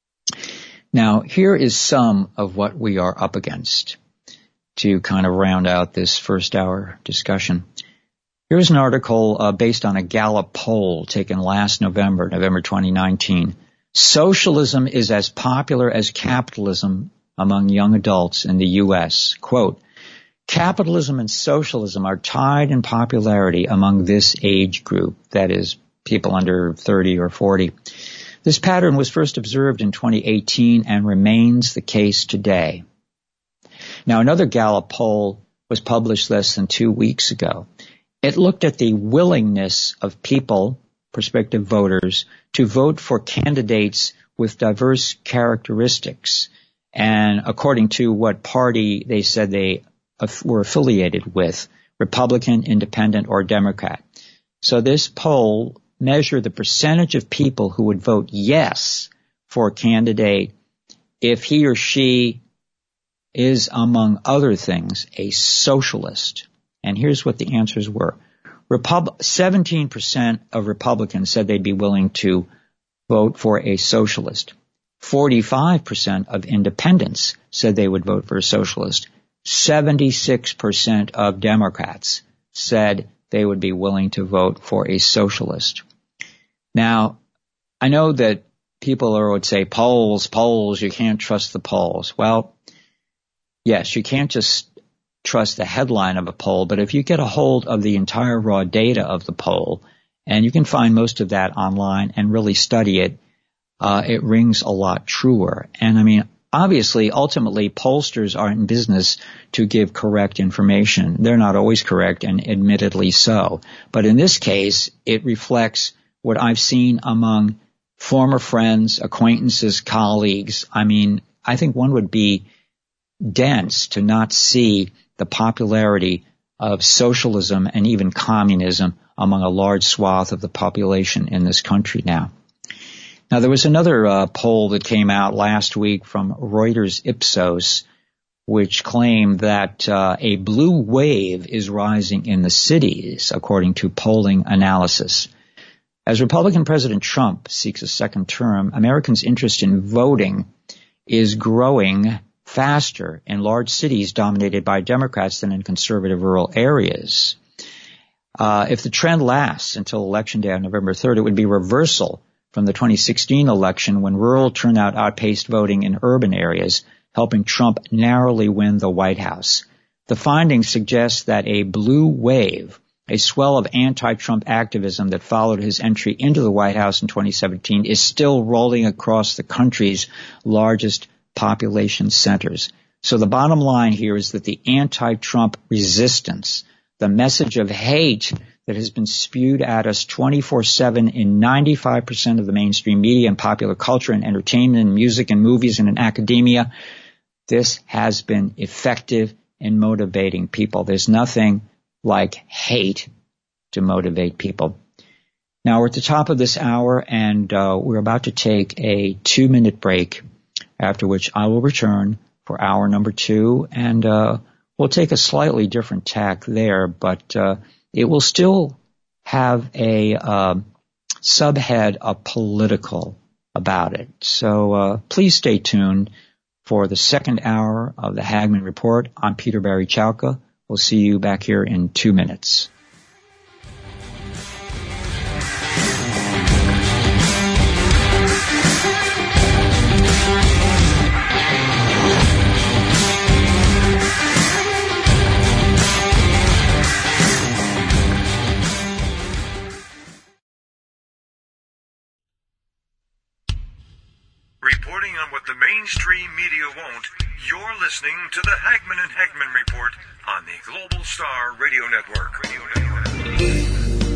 Now, here is some of what we are up against to kind of round out this first hour discussion. Here's an article uh, based on a Gallup poll taken last November, November twenty nineteen. Socialism is as popular as capitalism among young adults in the U S. Quote, capitalism and socialism are tied in popularity among this age group, that is, people under thirty or forty. This pattern was first observed in twenty eighteen and remains the case today. Now, another Gallup poll was published less than two weeks ago. It looked at the willingness of people, prospective voters, to vote for candidates with diverse characteristics. And according to what party they said they were affiliated with, Republican, Independent, or Democrat. So this poll measured the percentage of people who would vote yes for a candidate if he or she is, among other things, a socialist. And here's what the answers were. Repub- seventeen percent of Republicans said they'd be willing to vote for a socialist. forty-five percent of independents said they would vote for a socialist. seventy-six percent of Democrats said they would be willing to vote for a socialist. Now, I know that people are, would say, polls, polls, you can't trust the polls. Well, yes, you can't just trust the headline of a poll, but if you get a hold of the entire raw data of the poll, and you can find most of that online and really study it, uh, it rings a lot truer. And I mean, obviously, ultimately, pollsters are in business to give correct information. They're not always correct, and admittedly so. But in this case, it reflects what I've seen among former friends, acquaintances, colleagues. I mean, I think one would be dense to not see the popularity of socialism and even communism among a large swath of the population in this country now. Now, there was another uh, poll that came out last week from Reuters Ipsos, which claimed that uh, a blue wave is rising in the cities, according to polling analysis. As Republican President Trump seeks a second term, Americans' interest in voting is growing faster in large cities dominated by Democrats than in conservative rural areas. Uh, if the trend lasts until Election Day on November third, it would be reversal from the twenty sixteen election when rural turnout outpaced voting in urban areas, helping Trump narrowly win the White House. The findings suggest that a blue wave, a swell of anti-Trump activism that followed his entry into the White House in twenty seventeen, is still rolling across the country's largest population centers. So the bottom line here is that the anti-Trump resistance, the message of hate that has been spewed at us twenty-four seven in ninety-five percent of the mainstream media and popular culture and entertainment and music and movies and in academia, this has been effective in motivating people. There's nothing like hate to motivate people. Now, we're at the top of this hour, and uh, we're about to take a two-minute break, after which I will return for hour number two, and uh, we'll take a slightly different tack there, but uh, it will still have a uh, subhead of political about it. So uh, please stay tuned for the second hour of the Hagmann Report. I'm Peter Barry Chowka. We'll see you back here in two minutes. mainstream media won't, you're listening to the Hagman and Hagman Report on the Global Star Radio Network. Radio Network.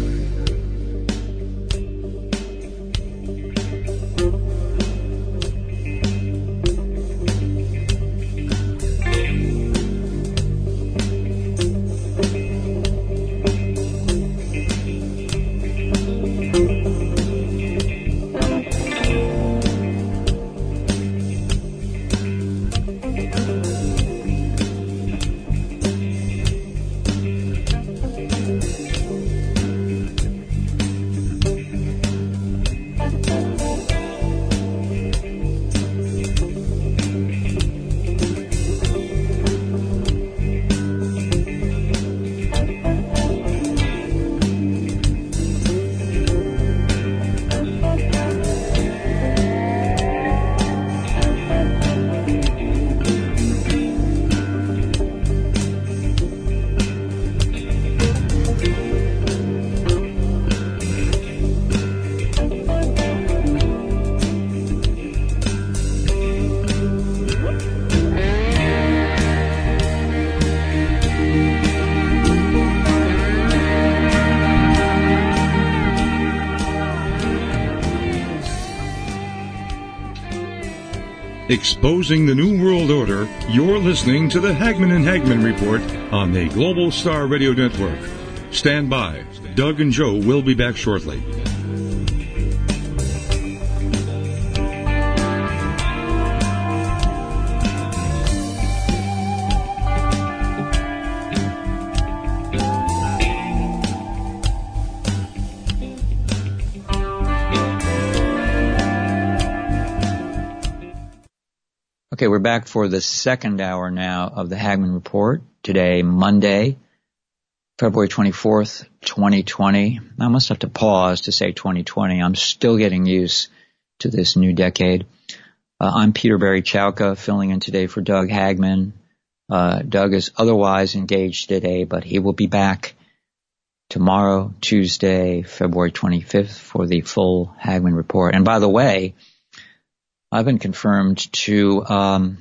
Exposing the New World Order, you're listening to the Hagman and Hagman Report on the Global Star Radio Network. Stand by. Doug and Joe will be back shortly. Okay, we're back for the second hour now of the Hagman Report. Today, Monday, February twenty-fourth, twenty twenty. I must have to pause to say twenty twenty. I'm still getting used to this new decade. Uh, I'm Peter Barry Chowka, filling in today for Doug Hagman. Uh, Doug is otherwise engaged today, but he will be back tomorrow, Tuesday, February twenty-fifth, for the full Hagman Report. And by the way, I've been confirmed to um,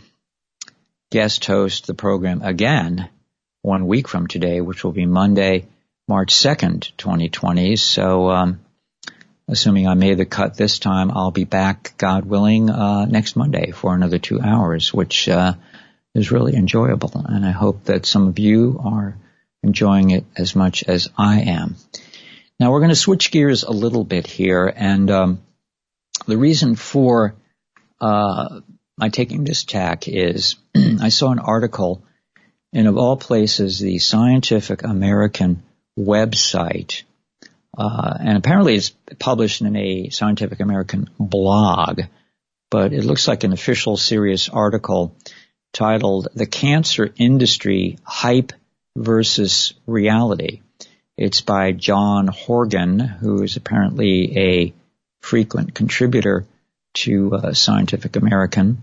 guest host the program again one week from today, which will be Monday, March second, twenty twenty. So um, assuming I made the cut this time, I'll be back, God willing, uh, next Monday for another two hours, which uh, is really enjoyable. And I hope that some of you are enjoying it as much as I am. Now, we're going to switch gears a little bit here. And um, the reason for Uh, my taking this tack is I saw an article in, of all places, the Scientific American website, uh, and apparently it's published in a Scientific American blog, but it looks like an official serious article titled "The Cancer Industry Hype versus Reality." It's by John Horgan, who is apparently a frequent contributor to uh, Scientific American,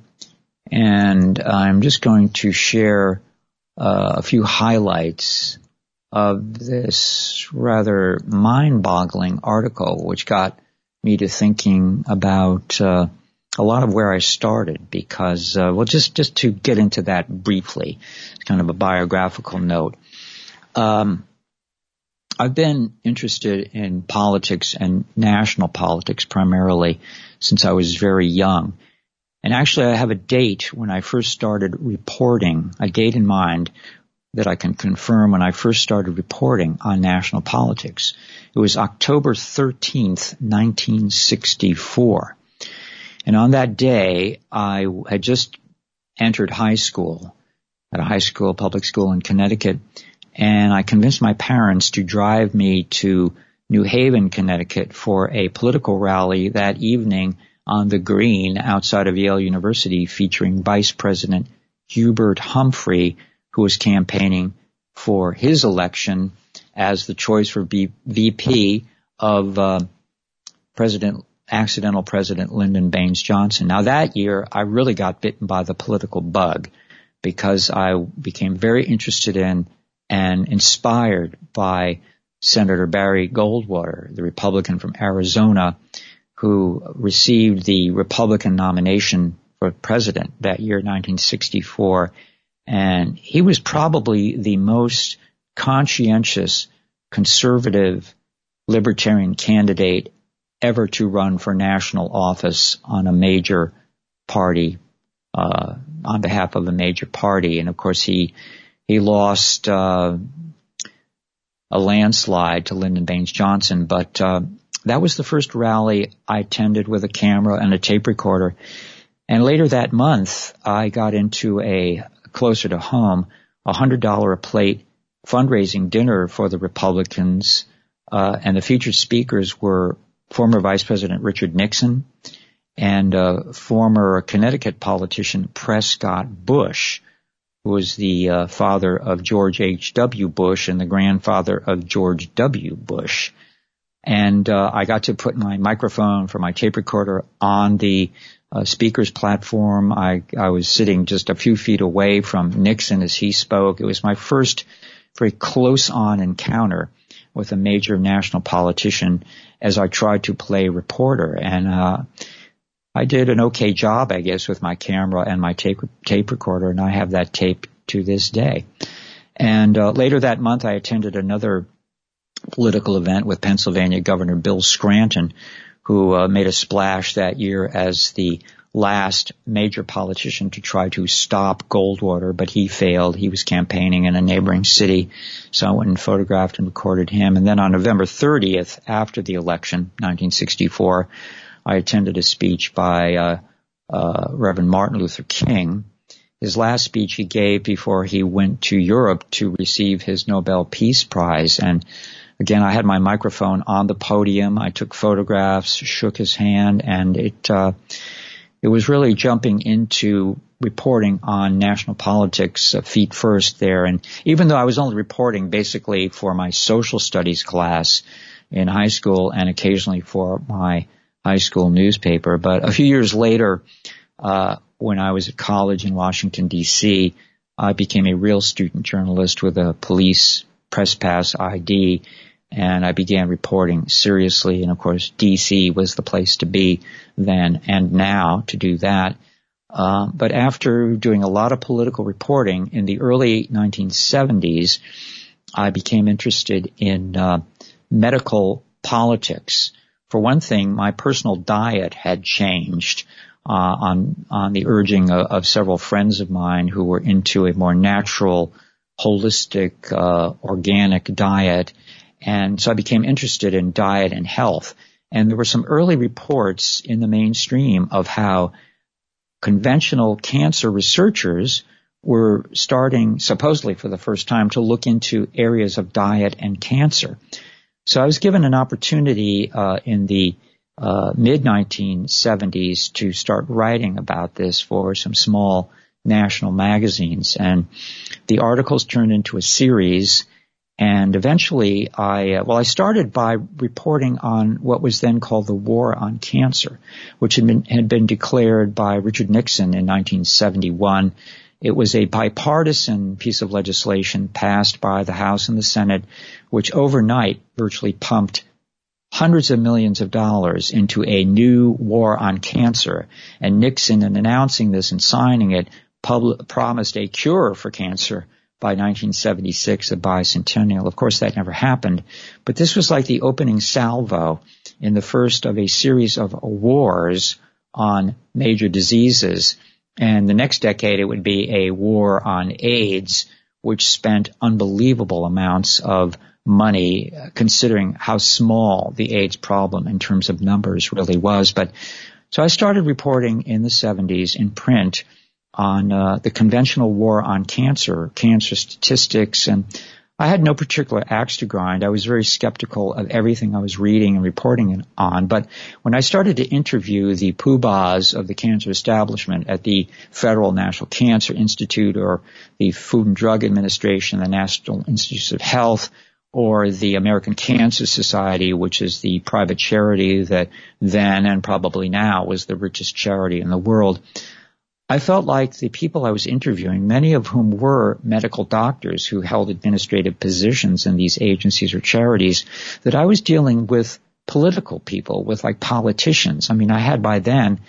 and I'm just going to share uh, a few highlights of this rather mind-boggling article, which got me to thinking about uh, a lot of where I started, because, uh, well, just, just to get into that briefly, it's kind of a biographical note. Um, I've been interested in politics and national politics primarily since I was very young. And actually, I have a date when I first started reporting, a date in mind that I can confirm when I first started reporting on national politics. It was October thirteenth, nineteen sixty-four. And on that day, I had just entered high school, at a high school, public school in Connecticut, and I convinced my parents to drive me to New Haven, Connecticut for a political rally that evening on the green outside of Yale University featuring Vice President Hubert Humphrey, who was campaigning for his election as the choice for V P of uh, President, accidental President Lyndon Baines Johnson. Now that year, I really got bitten by the political bug because I became very interested in and inspired by Senator Barry Goldwater, the Republican from Arizona, who received the Republican nomination for president that year, nineteen sixty-four. And he was probably the most conscientious, conservative, libertarian candidate ever to run for national office on a major party, uh, on behalf of a major party. And of course, he, he lost, uh, a landslide to Lyndon Baines Johnson. But, uh, that was the first rally I attended with a camera and a tape recorder. And later that month, I got into a, closer to home, a hundred dollar a plate fundraising dinner for the Republicans. Uh, and the featured speakers were former Vice President Richard Nixon and uh, former Connecticut politician Prescott Bush, who was the uh, father of George H W. Bush and the grandfather of George W. Bush. And uh, I got to put my microphone for my tape recorder on the uh, speaker's platform. I, I was sitting just a few feet away from Nixon as he spoke. It was my first very close-on encounter with a major national politician as I tried to play reporter. And uh I did an okay job, I guess, with my camera and my tape, tape recorder, and I have that tape to this day. And uh, later that month, I attended another political event with Pennsylvania Governor Bill Scranton, who uh, made a splash that year as the last major politician to try to stop Goldwater, but he failed. He was campaigning in a neighboring city, so I went and photographed and recorded him. And then on November thirtieth, after the election, nineteen sixty-four, I attended a speech by uh, uh, Reverend Martin Luther King. His last speech he gave before he went to Europe to receive his Nobel Peace Prize. And again, I had my microphone on the podium. I took photographs, shook his hand, and it uh, it was really jumping into reporting on national politics uh, feet first there. And even though I was only reporting basically for my social studies class in high school and occasionally for my high school newspaper. But a few years later, uh, when I was at college in Washington, D C, I became a real student journalist with a police press pass I D, and I began reporting seriously. And of course, D C was the place to be then and now to do that. Uh, but after doing a lot of political reporting in the early nineteen seventies, I became interested in uh, medical politics. For one thing, my personal diet had changed uh, on on the urging of, of several friends of mine who were into a more natural, holistic, uh, organic diet. And so I became interested in diet and health. And there were some early reports in the mainstream of how conventional cancer researchers were starting, supposedly for the first time, to look into areas of diet and cancer. So I was given an opportunity uh, in the uh, mid nineteen seventies to start writing about this for some small national magazines. And the articles turned into a series. And eventually I, uh, well, I started by reporting on what was then called the War on Cancer, which had been, had been declared by Richard Nixon in nineteen seventy-one. It was a bipartisan piece of legislation passed by the House and the Senate, which overnight virtually pumped hundreds of millions of dollars into a new war on cancer. And Nixon, in announcing this and signing it, pub- promised a cure for cancer by nineteen seventy-six, the bicentennial. Of course, that never happened. But this was like the opening salvo in the first of a series of wars on major diseases. And the next decade, it would be a war on AIDS, which spent unbelievable amounts of money, considering how small the AIDS problem in terms of numbers really was. But so I started reporting in the seventies in print on uh, the conventional war on cancer, cancer statistics, and I had no particular axe to grind. I was very skeptical of everything I was reading and reporting on. But when I started to interview the poobahs of the cancer establishment at the Federal National Cancer Institute or the Food and Drug Administration, the National Institutes of Health, or the American Cancer Society, which is the private charity that then and probably now was the richest charity in the world, I felt like the people I was interviewing, many of whom were medical doctors who held administrative positions in these agencies or charities, that I was dealing with political people, with like politicians. I mean, I had by then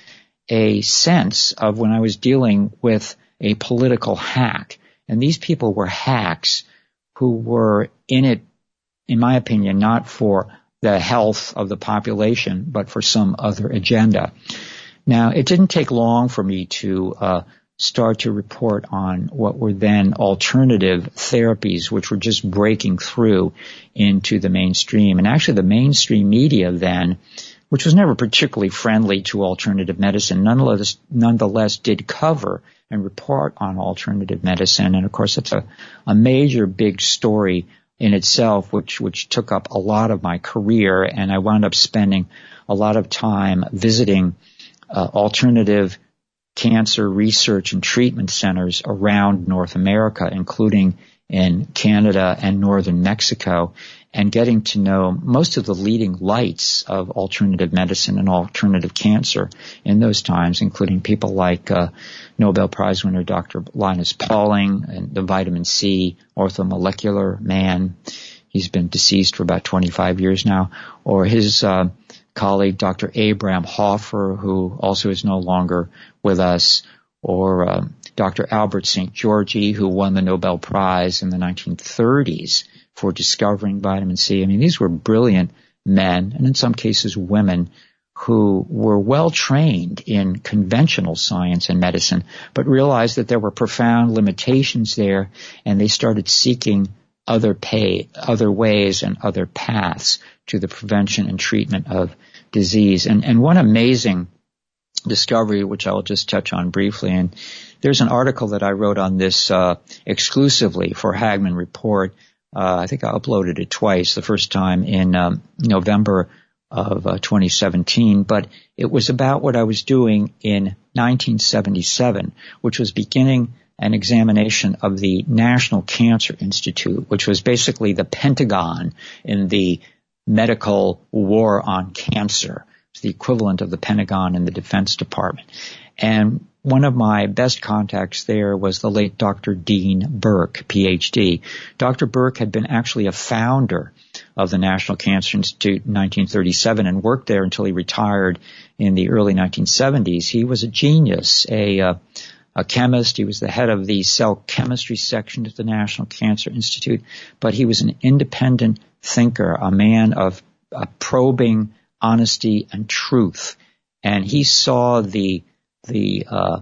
a sense of when I was dealing with a political hack. And these people were hacks who were in it, in my opinion, not for the health of the population, but for some other agenda. Now, it didn't take long for me to uh, start to report on what were then alternative therapies, which were just breaking through into the mainstream. And actually the mainstream media then, which was never particularly friendly to alternative medicine, nonetheless, nonetheless did cover and report on alternative medicine. And of course, it's a, a major big story in itself, which, which took up a lot of my career. And I wound up spending a lot of time visiting uh, alternative cancer research and treatment centers around North America, including in Canada and northern Mexico, and getting to know most of the leading lights of alternative medicine and alternative cancer in those times, including people like uh, Nobel Prize winner Doctor Linus Pauling, and the vitamin C orthomolecular man. He's been deceased for about twenty-five years now. Or his uh, colleague Doctor Abraham Hoffer, who also is no longer with us. Or uh, Doctor Albert Saint Georgi, who won the Nobel Prize in the nineteen thirties for discovering vitamin C. I mean, these were brilliant men, and in some cases women, who were well trained in conventional science and medicine, but realized that there were profound limitations there, and they started seeking other pay, other ways and other paths to the prevention and treatment of disease. And, and one amazing discovery, which I'll just touch on briefly, and there's an article that I wrote on this uh, exclusively for Hagmann Report. Uh, I think I uploaded it twice, the first time in um, November of uh, twenty seventeen, but it was about what I was doing in nineteen seventy-seven, which was beginning an examination of the National Cancer Institute, which was basically the Pentagon in the medical war on cancer. It's the equivalent of the Pentagon in the Defense Department. And one of my best contacts there was the late Doctor Dean Burke, P H D. Doctor Burke had been actually a founder of the National Cancer Institute in nineteen thirty-seven and worked there until he retired in the early nineteen seventies. He was a genius, a, uh, a chemist. He was the head of the cell chemistry section at the National Cancer Institute, but he was an independent thinker, a man of uh, probing honesty and truth. And he saw the the uh,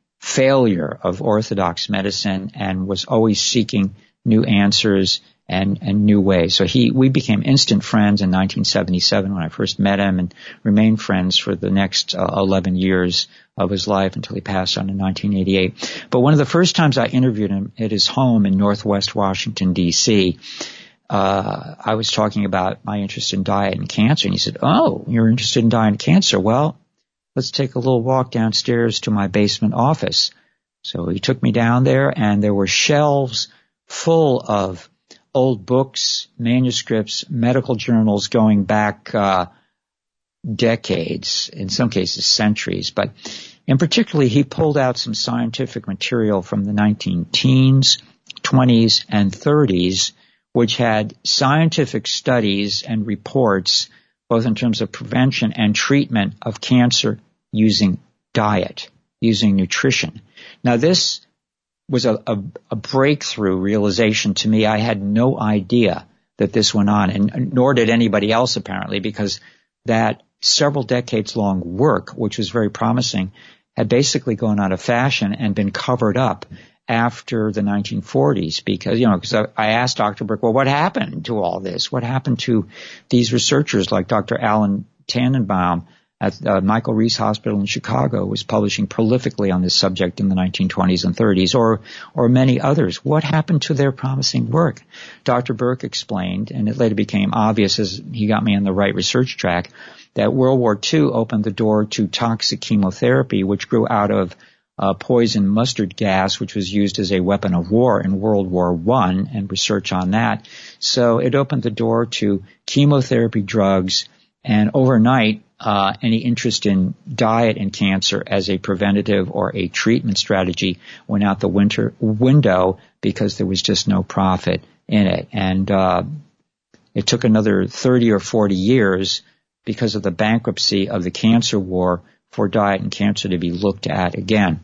failure of orthodox medicine and was always seeking new answers and, and new ways. So he, we became instant friends in nineteen seventy-seven when I first met him, and remained friends for the next uh, eleven years of his life until he passed on in nineteen eighty-eight. But one of the first times I interviewed him at his home in Northwest Washington, D C, uh, I was talking about my interest in diet and cancer, and he said, "Oh, you're interested in diet and cancer? Well, let's take a little walk downstairs to my basement office." So he took me down there, and there were shelves full of old books, manuscripts, medical journals going back uh, decades, in some cases centuries. But in particularly, he pulled out some scientific material from the nineteen teens, twenties, and thirties, which had scientific studies and reports, both in terms of prevention and treatment of cancer using diet, using nutrition. Now, this was a, a, a breakthrough realization to me. I had no idea that this went on, and nor did anybody else apparently, because that several decades long work, which was very promising, had basically gone out of fashion and been covered up after the nineteen forties. Because, you know, because I, I asked Doctor Burke, well, what happened to all this? What happened to these researchers like Doctor Alan Tannenbaum at uh, Michael Reese Hospital in Chicago, was publishing prolifically on this subject in the nineteen twenties and thirties, or or many others. What happened to their promising work? Doctor Burke explained, and it later became obvious as he got me on the right research track, that World War Two opened the door to toxic chemotherapy, which grew out of uh, poison mustard gas, which was used as a weapon of war in World War One, and research on that. So it opened the door to chemotherapy drugs, and overnight, Uh, any interest in diet and cancer as a preventative or a treatment strategy went out the winter window because there was just no profit in it. And uh, it took another thirty or forty years because of the bankruptcy of the cancer war for diet and cancer to be looked at again.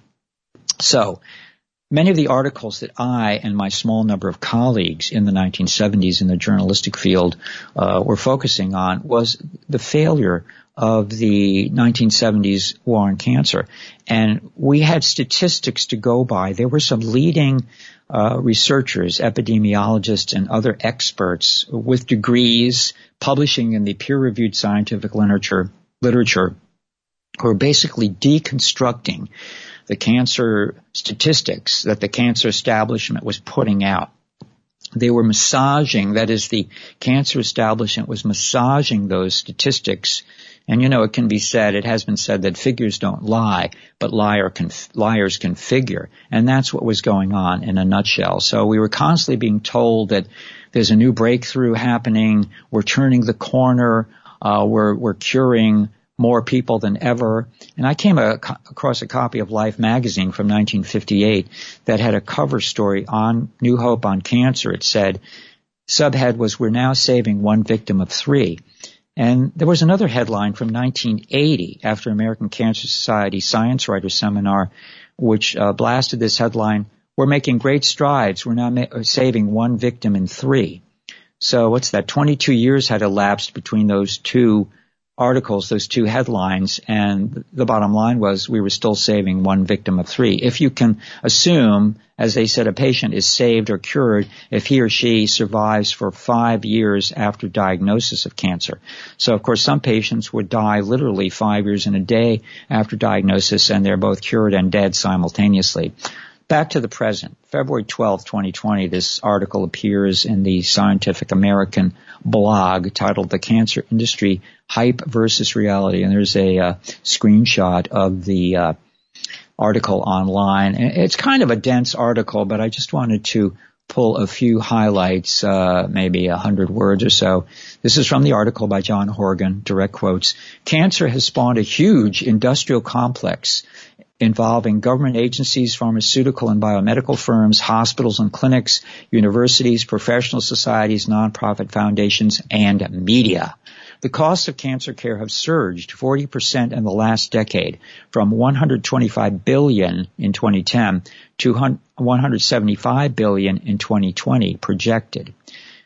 So, many of the articles that I and my small number of colleagues in the nineteen seventies in the journalistic field uh, were focusing on was the failure of the nineteen seventies war on cancer. And we had statistics to go by. There were some leading uh, researchers, epidemiologists, and other experts with degrees publishing in the peer-reviewed scientific literature, literature who are basically deconstructing the cancer statistics that the cancer establishment was putting out. They were massaging, that is, the cancer establishment was massaging those statistics. And, you know, it can be said, it has been said that figures don't lie, but liar can, liars can figure. And that's what was going on in a nutshell. So we were constantly being told that there's a new breakthrough happening, we're turning the corner, uh, we're, we're curing more people than ever. And I came a, across a copy of Life magazine from nineteen fifty-eight that had a cover story on New Hope on cancer. It said, subhead was, we're now saving one victim of three. And there was another headline from nineteen eighty after American Cancer Society Science Writer Seminar, which uh, blasted this headline, we're making great strides. We're now ma- saving one victim in three. So what's that? twenty-two years had elapsed between those two articles, those two headlines, and the bottom line was we were still saving one victim of three. If you can assume, as they said, a patient is saved or cured if he or she survives for five years after diagnosis of cancer. So, of course, some patients would die literally five years and a day after diagnosis, and they're both cured and dead simultaneously. Back to the present. February twelfth, twenty twenty, this article appears in the Scientific American blog titled The Cancer Industry Hype versus Reality. And there's a uh, screenshot of the uh, article online. And it's kind of a dense article, but I just wanted to pull a few highlights, uh, maybe a hundred words or so. This is from the article by John Horgan, direct quotes. Cancer has spawned a huge industrial complex involving government agencies, pharmaceutical and biomedical firms, hospitals and clinics, universities, professional societies, nonprofit foundations, and media. The costs of cancer care have surged forty percent in the last decade, from one hundred twenty-five billion dollars in twenty ten to one hundred seventy-five billion dollars in twenty twenty projected.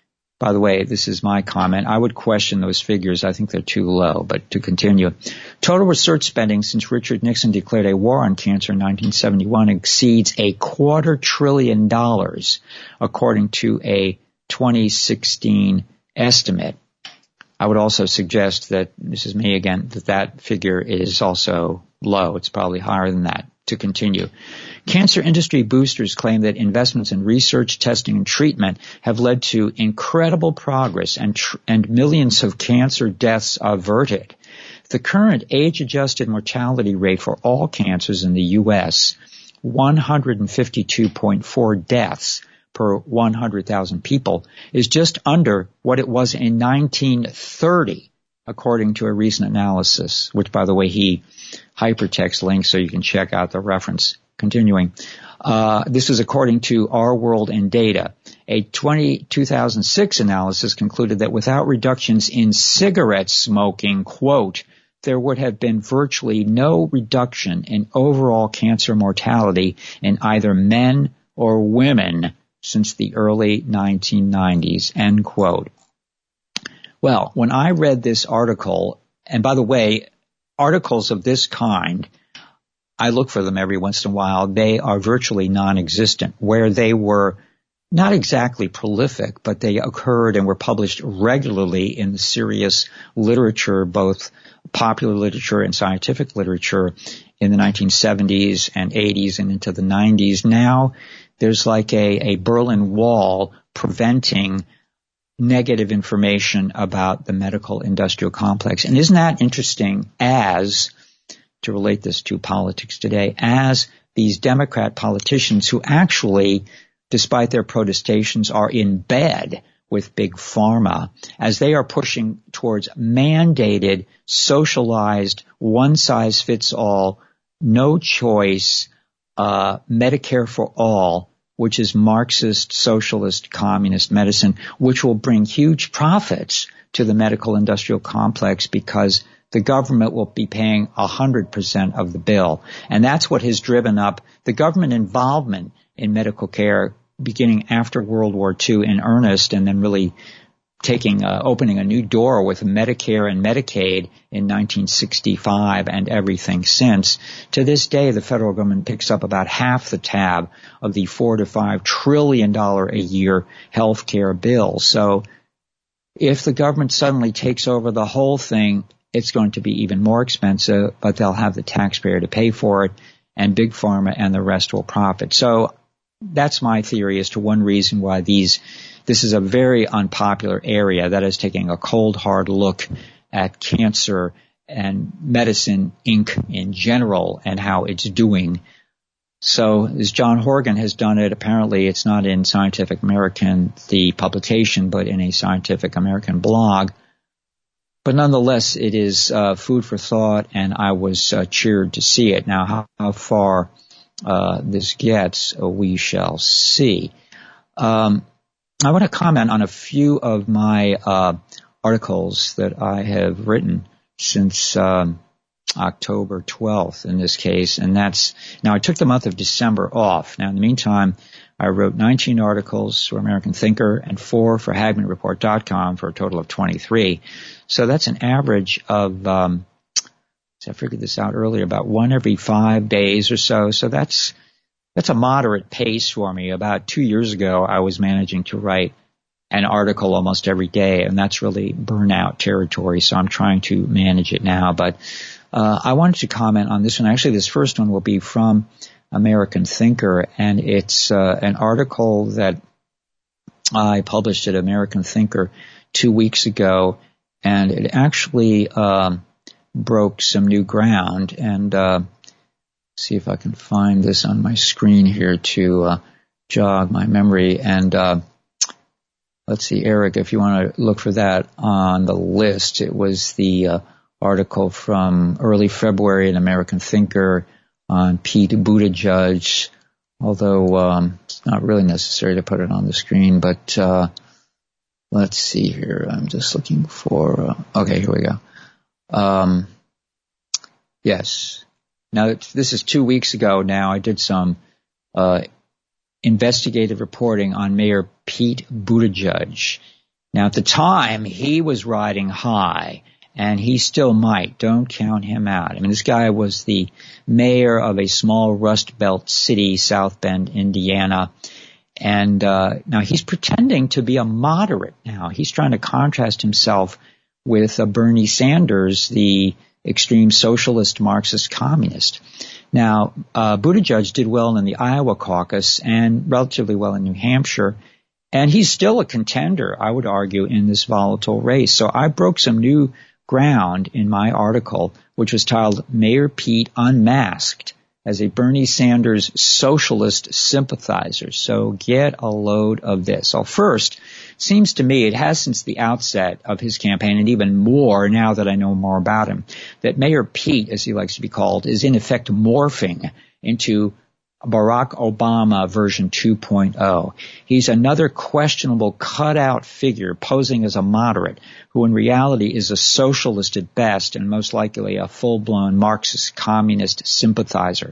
By the way, this is my comment. I would question those figures. I think they're too low. But to continue, total research spending since Richard Nixon declared a war on cancer in nineteen seventy-one exceeds a quarter trillion dollars, according to a twenty sixteen estimate. I would also suggest that, this is me again, that that figure is also low. It's probably higher than that. To continue, cancer industry boosters claim that investments in research, testing, and treatment have led to incredible progress and, tr- and millions of cancer deaths averted. The current age-adjusted mortality rate for all cancers in the U S, one hundred fifty-two point four deaths per one hundred thousand people, is just under what it was in nineteen thirty, according to a recent analysis, which, by the way, he hypertext links so you can check out the reference. Continuing, uh, this is according to Our World in Data. A two thousand six analysis concluded that without reductions in cigarette smoking, quote, there would have been virtually no reduction in overall cancer mortality in either men or women since the early nineteen nineties, end quote. Well, when I read this article, and by the way, articles of this kind, I look for them every once in a while. They are virtually non-existent. Where they were not exactly prolific, but they occurred and were published regularly in the serious literature, both popular literature and scientific literature, in the nineteen seventies and eighties and into the nineties. Now there's like a, a Berlin Wall preventing negative information about the medical industrial complex. And isn't that interesting, as, to relate this to politics today, as these Democrat politicians who actually, despite their protestations, are in bed with Big Pharma, as they are pushing towards mandated, socialized, one-size-fits-all, no choice, uh, Medicare for all, which is Marxist, socialist, communist medicine, which will bring huge profits to the medical industrial complex because the government will be paying one hundred percent of the bill. And that's what has driven up the government involvement in medical care beginning after World War Two in earnest, and then really taking, uh, opening a new door with Medicare and Medicaid in nineteen sixty-five and everything since. To this day, the federal government picks up about half the tab of the four to five trillion dollar a year health care bill. So if the government suddenly takes over the whole thing, it's going to be even more expensive, but they'll have the taxpayer to pay for it, and Big Pharma and the rest will profit. So that's my theory as to one reason why these, this is a very unpopular area that is taking a cold, hard look at cancer and medicine, Incorporated in general, and how it's doing. So as John Horgan has done it, apparently it's not in Scientific American, the publication, but in a Scientific American blog. But nonetheless, it is uh, food for thought, and I was uh, cheered to see it. Now, how, how far uh, this gets, uh, we shall see. Um, I want to comment on a few of my uh, articles that I have written since um, October twelfth in this case, and that's, now I took the month of December off. Now, in the meantime, I wrote nineteen articles for American Thinker and four for Hagmann Report dot com for a total of twenty-three. So that's an average of, um, I figured this out earlier, about one every five days or so. So that's, that's a moderate pace for me. About two years ago, I was managing to write an article almost every day, and that's really burnout territory. So I'm trying to manage it now. But, uh, I wanted to comment on this one. Actually, this first one will be from American Thinker, and it's, uh, an article that I published at American Thinker two weeks ago, and it actually, um, broke some new ground. And, uh, see if I can find this on my screen here to, uh, jog my memory. And, uh, let's see, Eric, if you want to look for that on the list, it was the, uh, article from early February in American Thinker on Pete Buttigieg, although, um, it's not really necessary to put it on the screen, but, uh, let's see here. I'm just looking for, uh, okay, here we go. Um, yes. Now, this is two weeks ago now. I did some, uh, investigative reporting on Mayor Pete Buttigieg. Now, at the time, he was riding high, and he still might. Don't count him out. I mean, this guy was the mayor of a small Rust Belt city, South Bend, Indiana. And uh now he's pretending to be a moderate now. He's trying to contrast himself with uh, Bernie Sanders, the extreme socialist, Marxist, communist. Now, uh Buttigieg did well in the Iowa caucus and relatively well in New Hampshire, and he's still a contender, I would argue, in this volatile race. So I broke some new ground in my article, which was titled Mayor Pete Unmasked as a Bernie Sanders socialist sympathizer. So get a load of this. So first, seems to me it has since the outset of his campaign, and even more now that I know more about him, that Mayor Pete, as he likes to be called, is in effect morphing into Barack Obama version two point oh. He's another questionable cutout figure posing as a moderate who in reality is a socialist at best and most likely a full-blown Marxist communist sympathizer.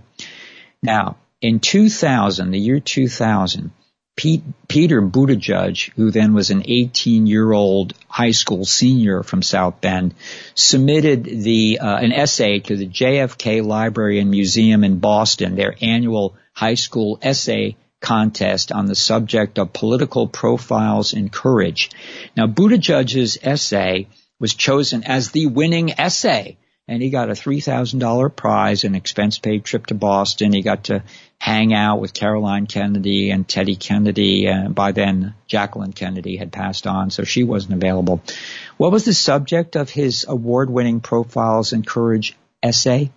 Now, in two thousand, the year two thousand, Pete, Peter Buttigieg, who then was an eighteen-year-old high school senior from South Bend, submitted the uh, an essay to the J F K Library and Museum in Boston, their annual high school essay contest on the subject of political profiles and courage. Now, Buttigieg's essay was chosen as the winning essay, and he got a three thousand dollars prize, an expense-paid trip to Boston. He got to hang out with Caroline Kennedy and Teddy Kennedy, and by then Jacqueline Kennedy had passed on, so she wasn't available. What was the subject of his award-winning Profiles in Courage essay?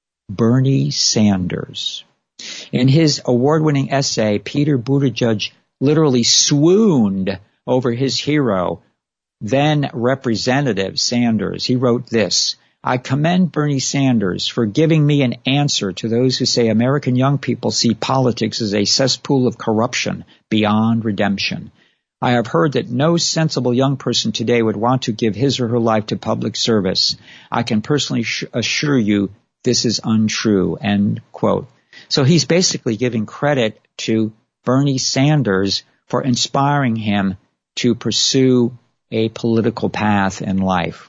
Bernie Sanders. In his award-winning essay, Peter Buttigieg literally swooned over his hero, then Representative Sanders. He wrote this: I commend Bernie Sanders for giving me an answer to those who say American young people see politics as a cesspool of corruption beyond redemption. I have heard that no sensible young person today would want to give his or her life to public service. I can personally sh- assure you this is untrue, end quote. So he's basically giving credit to Bernie Sanders for inspiring him to pursue a political path in life.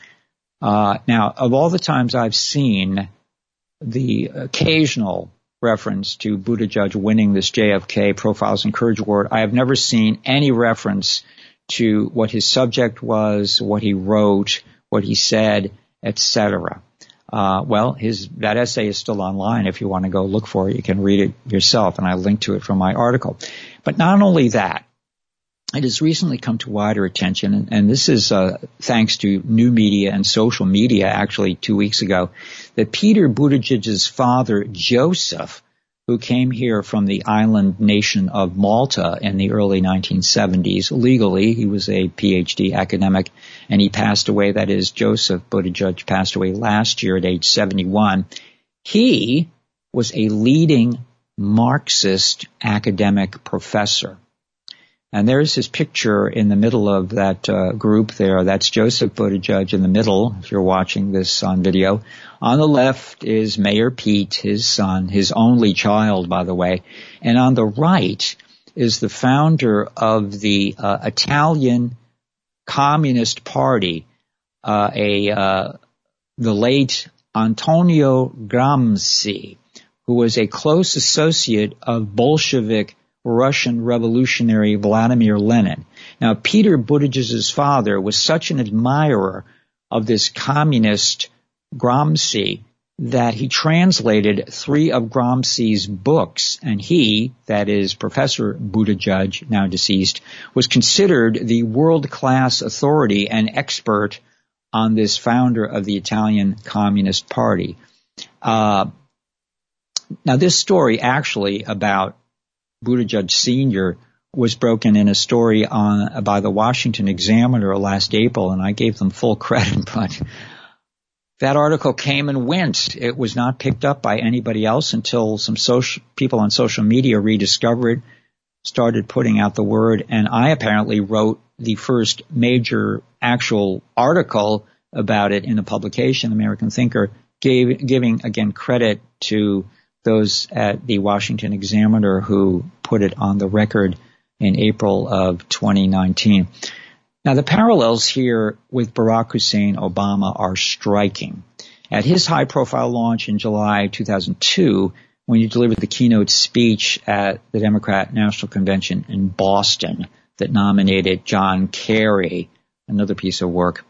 Uh, now, of all the times I've seen the occasional reference to Buttigieg winning this J F K Profiles in Courage Award, I have never seen any reference to what his subject was, what he wrote, what he said, et cetera. Uh, well, his, that essay is still online. If you want to go look for it, you can read it yourself, and I linked to it from my article. But not only that, it has recently come to wider attention, and, and this is uh, thanks to new media and social media, actually two weeks ago, that Peter Buttigieg's father, Joseph, who came here from the island nation of Malta in the early nineteen seventies, legally, he was a P H D academic, and he passed away, that is, Joseph Buttigieg passed away last year at age seventy-one. He was a leading Marxist academic professor. And there's his picture in the middle of that uh, group there. That's Joseph Buttigieg in the middle, if you're watching this on video. On the left is Mayor Pete, his son, his only child, by the way. And on the right is the founder of the uh, Italian Communist Party, uh, a uh, the late Antonio Gramsci, who was a close associate of Bolshevik Russian revolutionary Vladimir Lenin. Now, Peter Buttigieg's father was such an admirer of this communist Gramsci that he translated three of Gramsci's books, and he, that is Professor Buttigieg, now deceased, was considered the world-class authority and expert on this founder of the Italian Communist Party. Uh, now, this story actually about Buttigieg Senior was broken in a story on by the Washington Examiner last April, and I gave them full credit, but that article came and went. It was not picked up by anybody else until some social people on social media rediscovered it, started putting out the word, and I apparently wrote the first major actual article about it in a publication, American Thinker, gave, giving, again, credit to those at the Washington Examiner who put it on the record in April of twenty nineteen. Now, the parallels here with Barack Hussein Obama are striking. At his high-profile launch in July two thousand two, when he delivered the keynote speech at the Democrat National Convention in Boston that nominated John Kerry, another piece of work,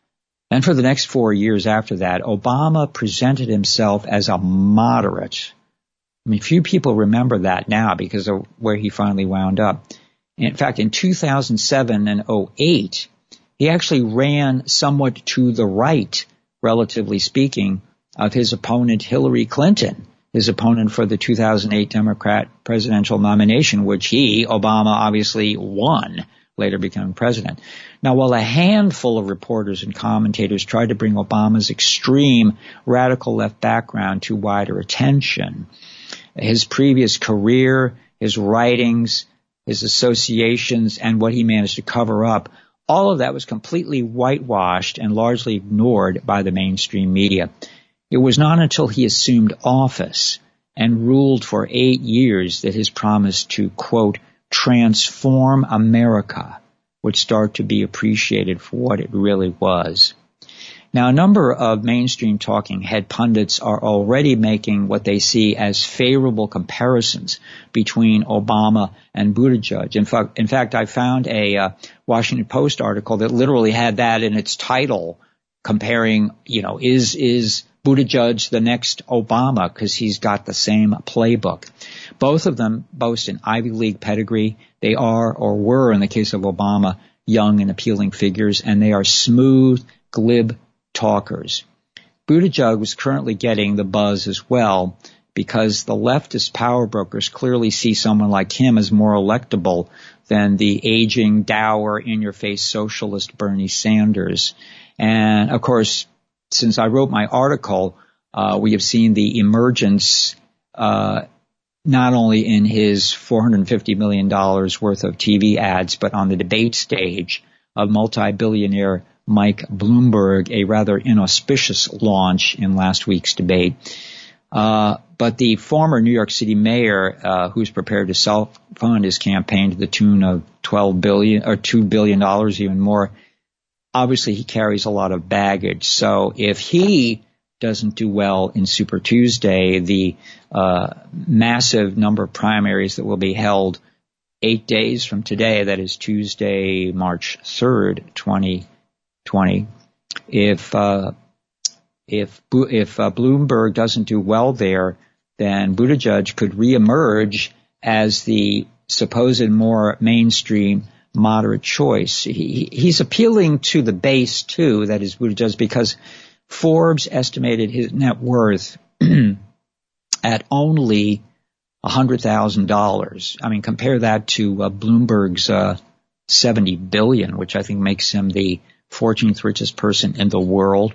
and for the next four years after that, Obama presented himself as a moderate. I mean, few people remember that now because of where he finally wound up. In fact, in two thousand seven and oh eight, he actually ran somewhat to the right, relatively speaking, of his opponent Hillary Clinton, his opponent for the two thousand eight Democrat presidential nomination, which he, Obama, obviously won, later becoming president. Now, while a handful of reporters and commentators tried to bring Obama's extreme radical left background to wider attention, his previous career, his writings, his associations, and what he managed to cover up, all of that was completely whitewashed and largely ignored by the mainstream media. It was not until he assumed office and ruled for eight years that his promise to, quote, transform America would start to be appreciated for what it really was. Now, a number of mainstream talking head pundits are already making what they see as favorable comparisons between Obama and Buttigieg. In fact, in fact, I found a uh, Washington Post article that literally had that in its title, comparing, you know, is is Buttigieg the next Obama, because he's got the same playbook. Both of them boast an Ivy League pedigree. They are, or were in the case of Obama, young and appealing figures, and they are smooth, glib talkers. Buttigieg was currently getting the buzz as well because the leftist power brokers clearly see someone like him as more electable than the aging, dour, in-your-face socialist Bernie Sanders. And, of course, since I wrote my article, uh, we have seen the emergence uh not only in his four hundred fifty million dollars worth of T V ads, but on the debate stage of multi-billionaire Mike Bloomberg, a rather inauspicious launch in last week's debate. Uh, but the former New York City mayor, uh, who's prepared to self-fund his campaign to the tune of twelve billion dollars or two billion dollars, even more, obviously he carries a lot of baggage. So if he doesn't do well in Super Tuesday, the uh, massive number of primaries that will be held eight days from today, that is Tuesday, March third, twenty twenty, if uh, if if uh, Bloomberg doesn't do well there, then Buttigieg could reemerge as the supposed more mainstream moderate choice. He, he's appealing to the base too, that is Buttigieg, because Forbes estimated his net worth at only one hundred thousand dollars. I mean, compare that to uh, Bloomberg's uh, seventy billion dollars, which I think makes him the fourteenth richest person in the world.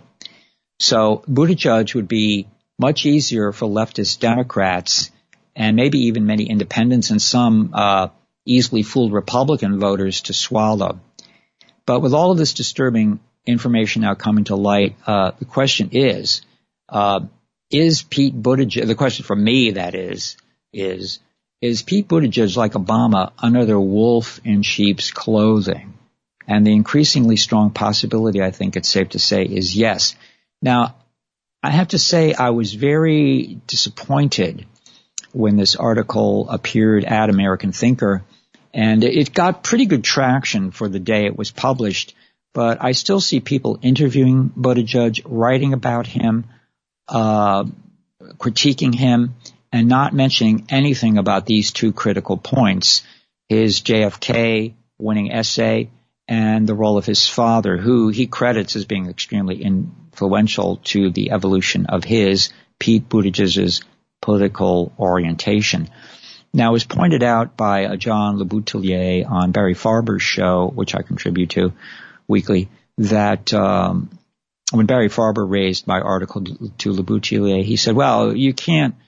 So Buttigieg would be much easier for leftist Democrats and maybe even many independents and some uh, easily fooled Republican voters to swallow. But with all of this disturbing information now coming to light, uh, the question is, uh, is Pete Buttigieg, the question for me, that is, is, is Pete Buttigieg, like Obama, another wolf in sheep's clothing? And the increasingly strong possibility, I think it's safe to say, is yes. Now, I have to say I was very disappointed when this article appeared at American Thinker, and it got pretty good traction for the day it was published, but I still see people interviewing Buttigieg, writing about him, uh, critiquing him, and not mentioning anything about these two critical points, his J F K winning essay and the role of his father, who he credits as being extremely influential to the evolution of his, Pete Buttigieg's, political orientation. Now, it was pointed out by uh, John LeBoutillier on Barry Farber's show, which I contribute to weekly, that um, when Barry Farber raised my article to LeBoutillier, he said, well, you can't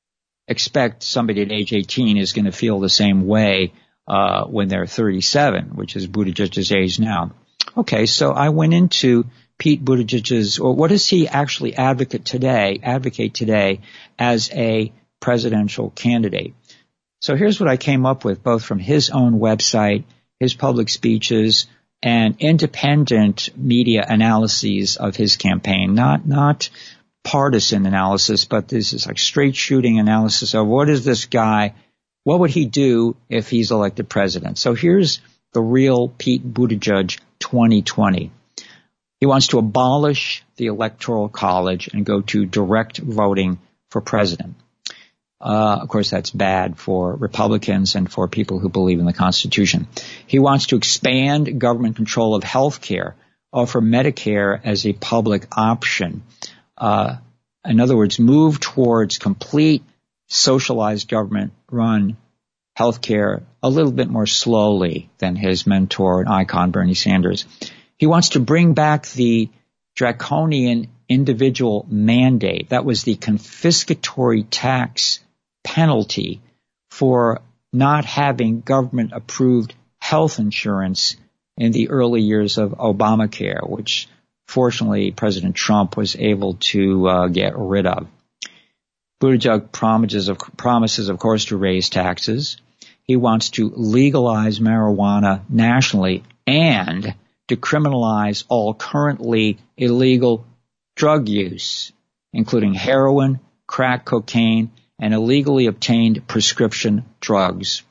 expect somebody at age eighteen is going to feel the same way uh when they're thirty-seven, which is Buttigieg's age now. Okay, so I went into Pete Buttigieg's, or what does he actually advocate today, advocate today as a presidential candidate? So here's what I came up with, both from his own website, his public speeches, and independent media analyses of his campaign, not, not partisan analysis, but this is like straight shooting analysis of what is this guy, what would he do if he's elected president? So here's the real Pete Buttigieg twenty twenty. He wants to abolish the Electoral College and go to direct voting for president. Uh, of course, that's bad for Republicans and for people who believe in the Constitution. He wants to expand government control of health care, offer Medicare as a public option. Uh, in other words, move towards complete socialized government-run healthcare a little bit more slowly than his mentor and icon, Bernie Sanders. He wants to bring back the draconian individual mandate. That was the confiscatory tax penalty for not having government-approved health insurance in the early years of Obamacare, which fortunately President Trump was able to uh, get rid of. Buttigieg promises, of, promises, of course, to raise taxes. He wants to legalize marijuana nationally and decriminalize all currently illegal drug use, including heroin, crack cocaine, and illegally obtained prescription drugs.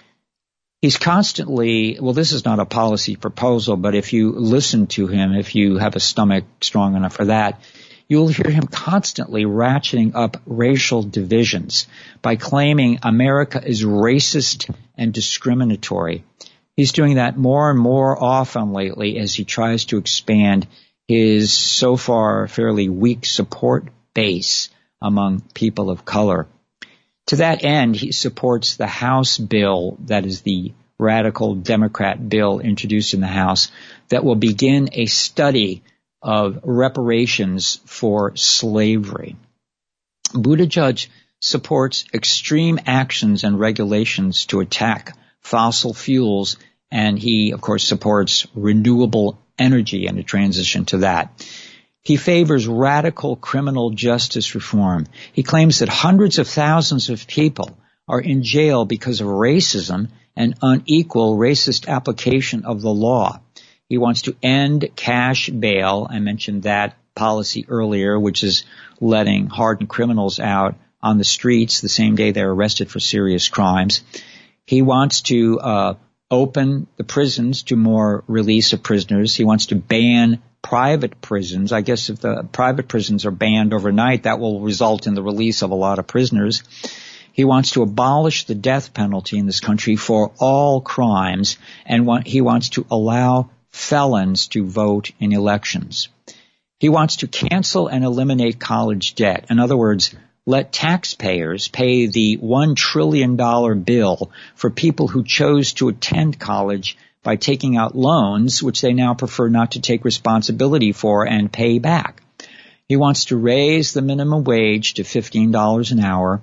He's constantly, well, this is not a policy proposal, but if you listen to him, if you have a stomach strong enough for that, you'll hear him constantly ratcheting up racial divisions by claiming America is racist and discriminatory. He's doing that more and more often lately as he tries to expand his so far fairly weak support base among people of color. To that end, he supports the House bill, that is the radical Democrat bill introduced in the House, that will begin a study of reparations for slavery. Buttigieg supports extreme actions and regulations to attack fossil fuels, and he, of course, supports renewable energy and a transition to that. He favors radical criminal justice reform. He claims that hundreds of thousands of people are in jail because of racism and unequal racist application of the law. He wants to end cash bail. I mentioned that policy earlier, which is letting hardened criminals out on the streets the same day they're arrested for serious crimes. He wants to uh open the prisons to more release of prisoners. He wants to ban private prisons. I guess if the private prisons are banned overnight, that will result in the release of a lot of prisoners. He wants to abolish the death penalty in this country for all crimes, and want, he wants to allow felons to vote in elections. He wants to cancel and eliminate college debt. In other words, let taxpayers pay the one trillion dollars bill for people who chose to attend college by taking out loans, which they now prefer not to take responsibility for and pay back. He wants to raise the minimum wage to fifteen dollars an hour.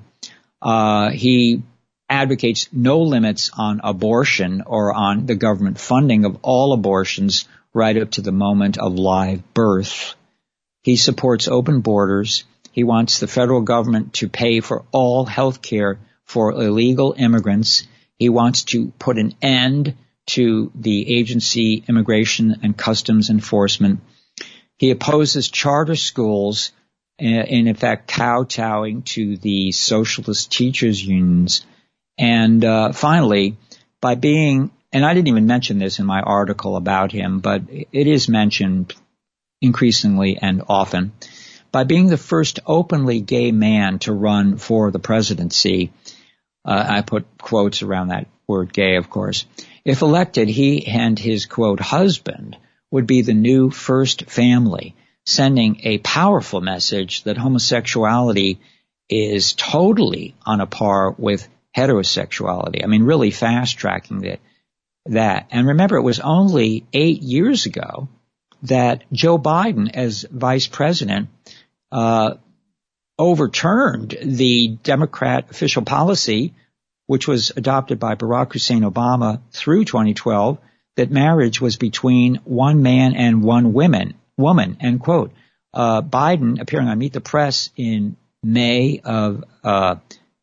Uh, he advocates no limits on abortion or on the government funding of all abortions right up to the moment of live birth. He supports open borders. He wants the federal government to pay for all health care for illegal immigrants. He wants to put an end to the agency Immigration and Customs Enforcement. He opposes charter schools, and in fact kowtowing to the socialist teachers unions. And uh, finally, by being, and I didn't even mention this in my article about him, but it is mentioned increasingly and often, by being the first openly gay man to run for the presidency. Uh, I put quotes around that word gay, of course. If elected, he and his, quote, husband would be the new first family, sending a powerful message that homosexuality is totally on a par with heterosexuality. I mean, really fast-tracking that. that. And remember, it was only eight years ago that Joe Biden, as vice president, uh overturned the Democrat official policy, which was adopted by Barack Hussein Obama through twenty twelve, that marriage was between one man and one woman, woman, end quote. Uh, Biden, appearing on Meet the Press in May of uh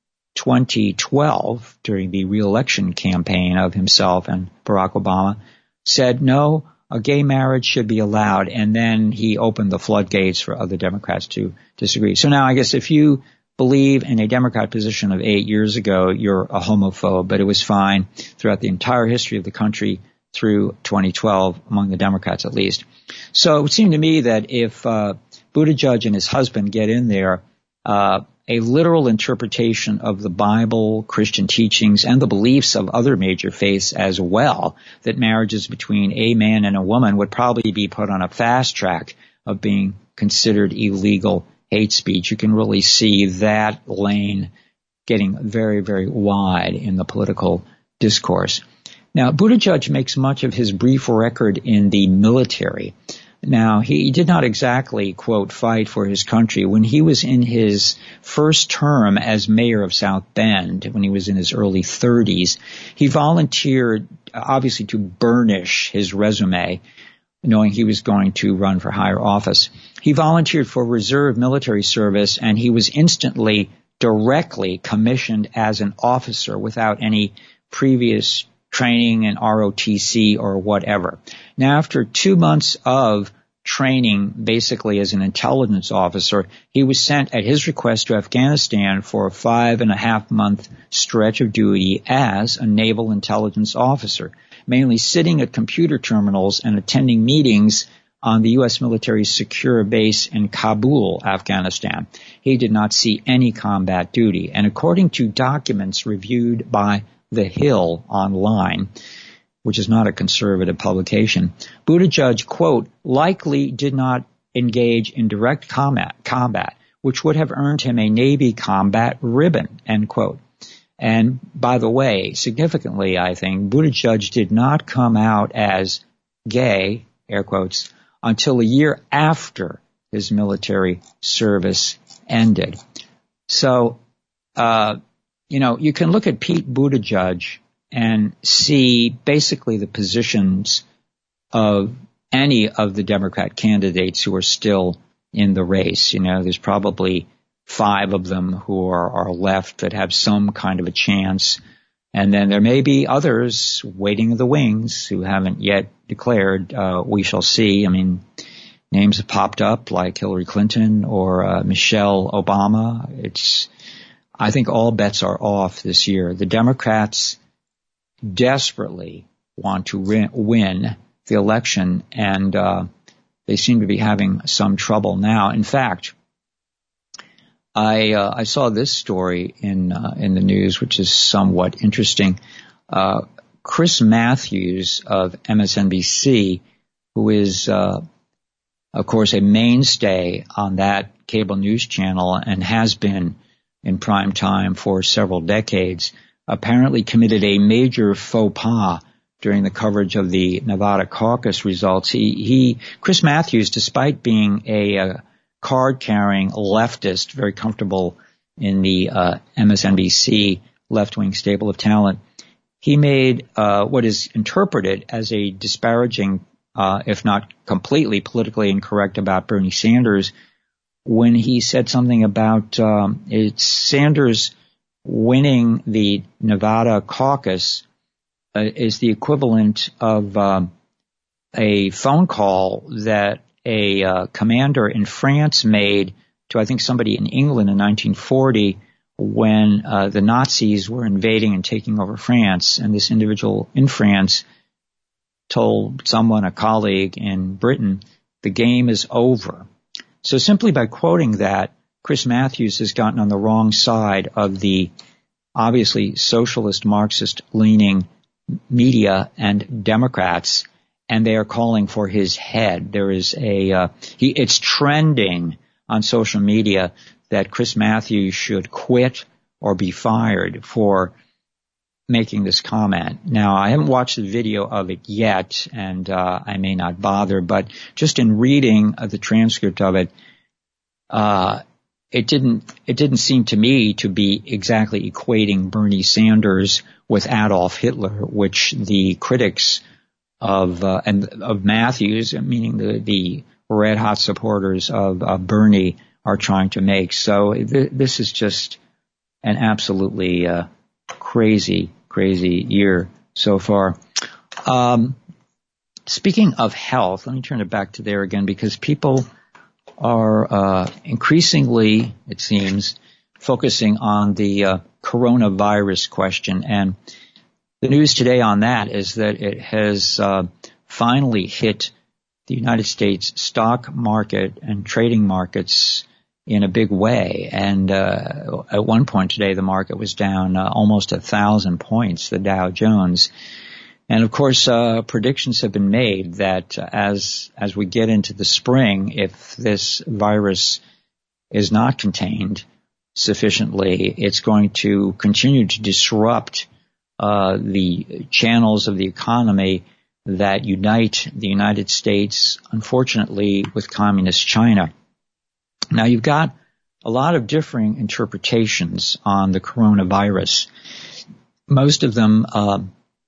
twenty twelve, during the re-election campaign of himself and Barack Obama, said no, a gay marriage should be allowed, and then he opened the floodgates for other Democrats to disagree. So now I guess if you believe in a Democrat position of eight years ago, you're a homophobe, but it was fine throughout the entire history of the country through twenty twelve, among the Democrats at least. So it would seem to me that if uh, Buttigieg and his husband get in there, uh, a literal interpretation of the Bible, Christian teachings, and the beliefs of other major faiths as well, that marriages between a man and a woman would probably be put on a fast track of being considered illegal hate speech. You can really see that lane getting very, very wide in the political discourse. Now, Buttigieg makes much of his brief record in the military. Now, he did not exactly, quote, fight for his country. When he was in his first term as mayor of South Bend, when he was in his early thirties, he volunteered, obviously, to burnish his resume, knowing he was going to run for higher office. He volunteered for reserve military service, and he was instantly, directly commissioned as an officer without any previous training in R O T C or whatever. Now, after two months of training, basically as an intelligence officer, he was sent at his request to Afghanistan for a five and a half month stretch of duty as a naval intelligence officer, mainly sitting at computer terminals and attending meetings on the U S military secure base in Kabul, Afghanistan. He did not see any combat duty. And according to documents reviewed by The Hill online, which is not a conservative publication, Buttigieg, quote, likely did not engage in direct combat, combat, which would have earned him a Navy combat ribbon, end quote. And by the way, significantly, I think, Buttigieg did not come out as gay, air quotes, until a year after his military service ended. So uh, you know, you can look at Pete Buttigieg and see basically the positions of any of the Democrat candidates who are still in the race. You know, there's probably five of them who are, are left that have some kind of a chance. And then there may be others waiting in the wings who haven't yet declared. Uh, we shall see. I mean, names have popped up like Hillary Clinton or uh, Michelle Obama. It's, I think all bets are off this year. The Democrats desperately want to win, win the election, and uh, they seem to be having some trouble now. In fact, I uh, I saw this story in uh, in the news, which is somewhat interesting. Uh, Chris Matthews of M S N B C, who is, uh, of course, a mainstay on that cable news channel and has been in prime time for several decades, apparently committed a major faux pas during the coverage of the Nevada caucus results. He, he Chris Matthews, despite being a, a card-carrying leftist, very comfortable in the uh, M S N B C left-wing stable of talent, he made uh, what is interpreted as a disparaging, uh, if not completely politically incorrect, about Bernie Sanders when he said something about um, it's Sanders winning the Nevada caucus uh, is the equivalent of um, a phone call that a uh, commander in France made to, I think, somebody in England in nineteen forty when uh, the Nazis were invading and taking over France. And this individual in France told someone, a colleague in Britain, the game is over. So simply by quoting that, Chris Matthews has gotten on the wrong side of the obviously socialist, Marxist-leaning media and Democrats, and they are calling for his head. There is a, uh, he, it's trending on social media that Chris Matthews should quit or be fired for making this comment. Now, I haven't watched the video of it yet, and uh, I may not bother, but just in reading uh, the transcript of it, uh, it didn't, it didn't seem to me to be exactly equating Bernie Sanders with Adolf Hitler, which the critics of, uh, and of Matthews, meaning the, the red hot supporters of uh, Bernie, are trying to make. So th- this is just an absolutely uh, crazy, crazy year so far. Um, speaking of health, let me turn it back to there again, because people are uh, increasingly, it seems, focusing on the uh, coronavirus question. And the news today on that is that it has uh, finally hit the United States stock market and trading markets in a big way. And uh, at one point today, the market was down uh, almost a thousand points, the Dow Jones. And of course, uh, predictions have been made that uh, as as we get into the spring, if this virus is not contained sufficiently, it's going to continue to disrupt uh, the channels of the economy that unite the United States, unfortunately, with communist China. Now, you've got a lot of differing interpretations on the coronavirus, most of them uh,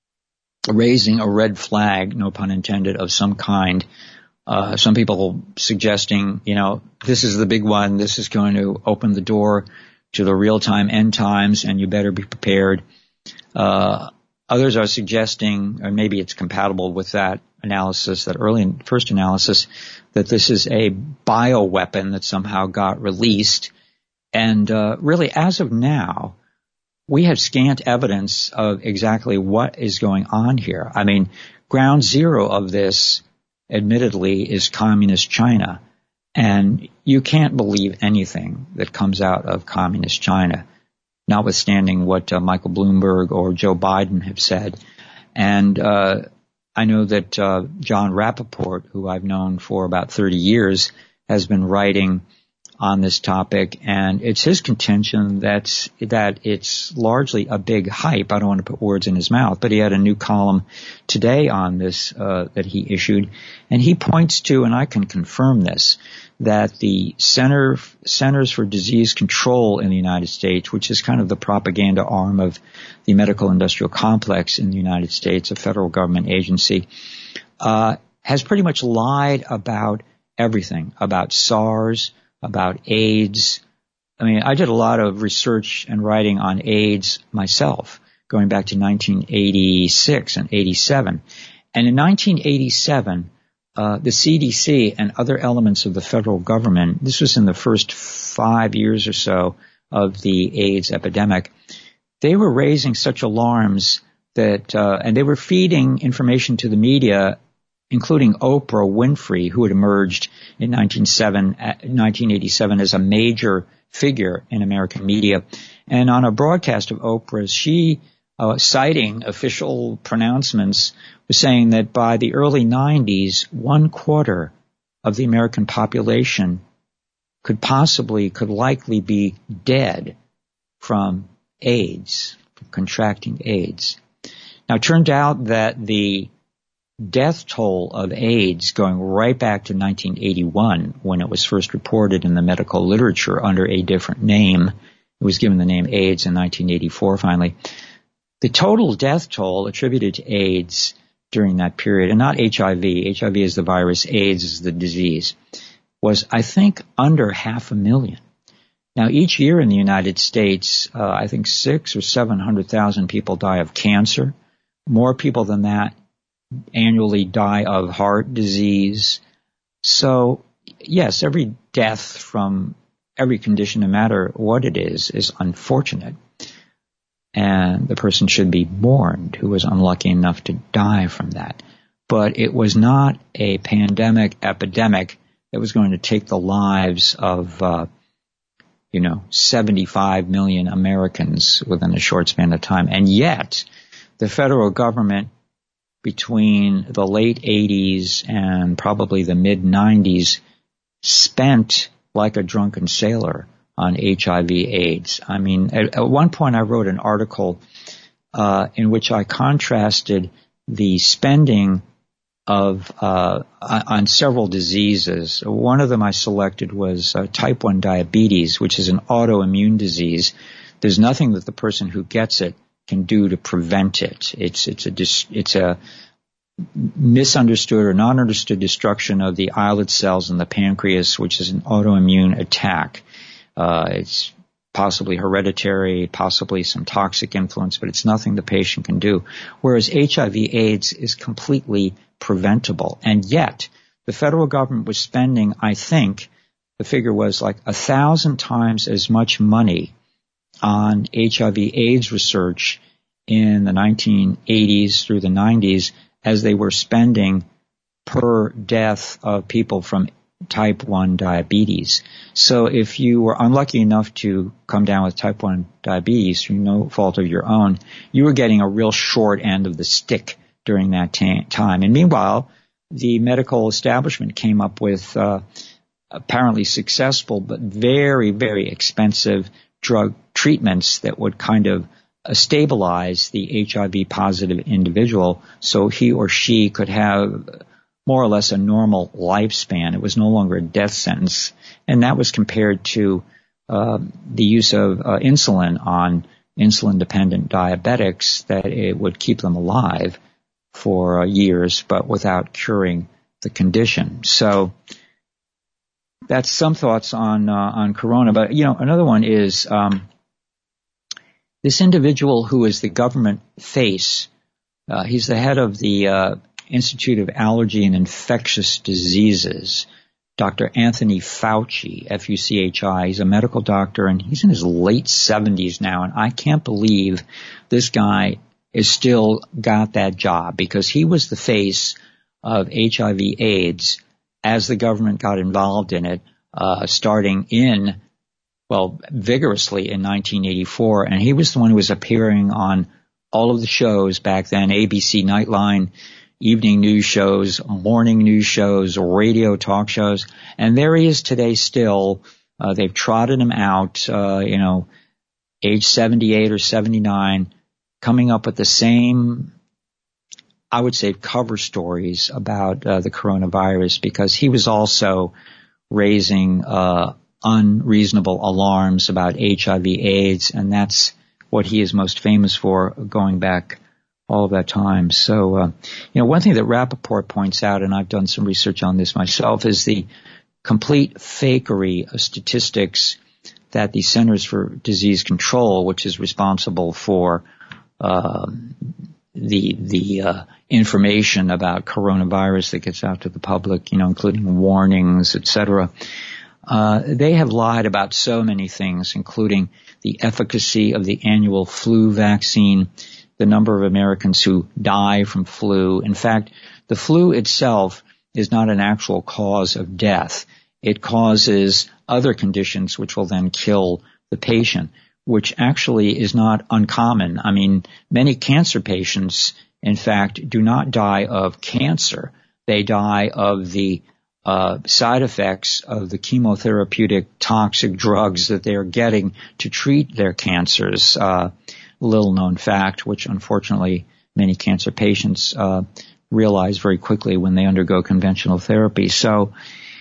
raising a red flag, no pun intended, of some kind. Uh, some people suggesting, you know, this is the big one, this is going to open the door to the real-time end times, and you better be prepared. Uh, others are suggesting, or maybe it's compatible with that analysis, that early first analysis, that this is a bioweapon that somehow got released. And uh, really, as of now, we have scant evidence of exactly what is going on here. I mean, ground zero of this, admittedly, is communist China. And you can't believe anything that comes out of communist China, notwithstanding what uh, Michael Bloomberg or Joe Biden have said. And uh I know that uh John Rappaport, who I've known for about thirty years, has been writing on this topic, and it's his contention that's, that it's largely a big hype. I don't want to put words in his mouth, but he had a new column today on this uh, that he issued, and he points to, and I can confirm this, that the Center Centers for Disease Control in the United States, which is kind of the propaganda arm of the medical industrial complex in the United States, a federal government agency, uh, has pretty much lied about everything, about SARS, about AIDS. I mean, I did a lot of research and writing on AIDS myself, going back to nineteen eighty-six and eighty-seven. And in nineteen eighty-seven, uh, the C D C and other elements of the federal government, this was in the first five years or so of the AIDS epidemic, they were raising such alarms that, uh, and they were feeding information to the media, including Oprah Winfrey, who had emerged in nineteen eighty-seven as a major figure in American media. And on a broadcast of Oprah's, she, uh, citing official pronouncements, was saying that by the early nineties, one quarter of the American population could possibly, could likely be dead from AIDS, from contracting AIDS. Now, it turned out that the death toll of AIDS going right back to nineteen eighty-one, when it was first reported in the medical literature under a different name. It was given the name AIDS in nineteen eighty-four, finally. The total death toll attributed to AIDS during that period, and not H I V, H I V is the virus, AIDS is the disease, was, I think, under half a million. Now, each year in the United States, uh, I think six or seven hundred thousand people die of cancer. More people than that annually die of heart disease. So, yes, every death from every condition, no matter what it is, is unfortunate. And the person should be mourned who was unlucky enough to die from that. But it was not a pandemic epidemic that was going to take the lives of, uh, you know, seventy-five million Americans within a short span of time. And yet, the federal government between the late eighties and probably the mid nineties spent like a drunken sailor on H I V AIDS. I mean, at, at one point I wrote an article uh, in which I contrasted the spending of uh, on several diseases. One of them I selected was uh, type one diabetes, which is an autoimmune disease. There's nothing that the person who gets it can do to prevent it. It's it's a dis, it's a misunderstood or non-understood destruction of the islet cells in the pancreas, which is an autoimmune attack. Uh, it's possibly hereditary, possibly some toxic influence, but it's nothing the patient can do. Whereas H I V AIDS is completely preventable. And yet, the federal government was spending, I think, the figure was like a thousand times as much money on H I V AIDS research in the nineteen eighties through the nineties as they were spending per death of people from type one diabetes. So if you were unlucky enough to come down with type one diabetes through no fault of your own, you were getting a real short end of the stick during that ta- time. And meanwhile, the medical establishment came up with uh, apparently successful but very, very expensive drug treatments that would kind of uh, stabilize the H I V positive individual so he or she could have more or less a normal lifespan. It was no longer a death sentence. And that was compared to uh, the use of uh, insulin on insulin-dependent diabetics, that it would keep them alive for uh, years, but without curing the condition. So that's some thoughts on uh, on corona. But, you know, another one is um, this individual who is the government face. Uh, he's the head of the uh, Institute of Allergy and Infectious Diseases, Doctor Anthony Fauci, F U C H I. He's a medical doctor, and he's in his late seventies now, and I can't believe this guy is still got that job, because he was the face of H I V AIDS as the government got involved in it, uh, starting in, well, vigorously in nineteen eighty-four, and he was the one who was appearing on all of the shows back then, A B C Nightline, evening news shows, morning news shows, radio talk shows, and there he is today still, Uh, they've trotted him out, uh, you know, age seventy-eight or seventy-nine, coming up with the same, I would say, cover stories about uh, the coronavirus, because he was also raising uh, unreasonable alarms about H I V AIDS, and that's what he is most famous for, going back all of that time. So, uh, you know, one thing that Rappaport points out, and I've done some research on this myself, is the complete fakery of statistics that the Centers for Disease Control, which is responsible for uh, the the uh, information about coronavirus that gets out to the public, you know, including warnings, et cetera, uh, they have lied about so many things, including the efficacy of the annual flu vaccine, the number of Americans who die from flu. In fact, the flu itself is not an actual cause of death. It causes other conditions which will then kill the patient, which actually is not uncommon. I mean, many cancer patients, in fact, do not die of cancer. They die of the uh, side effects of the chemotherapeutic toxic drugs that they are getting to treat their cancers. Uh, little known fact, which unfortunately many cancer patients uh, realize very quickly when they undergo conventional therapy. So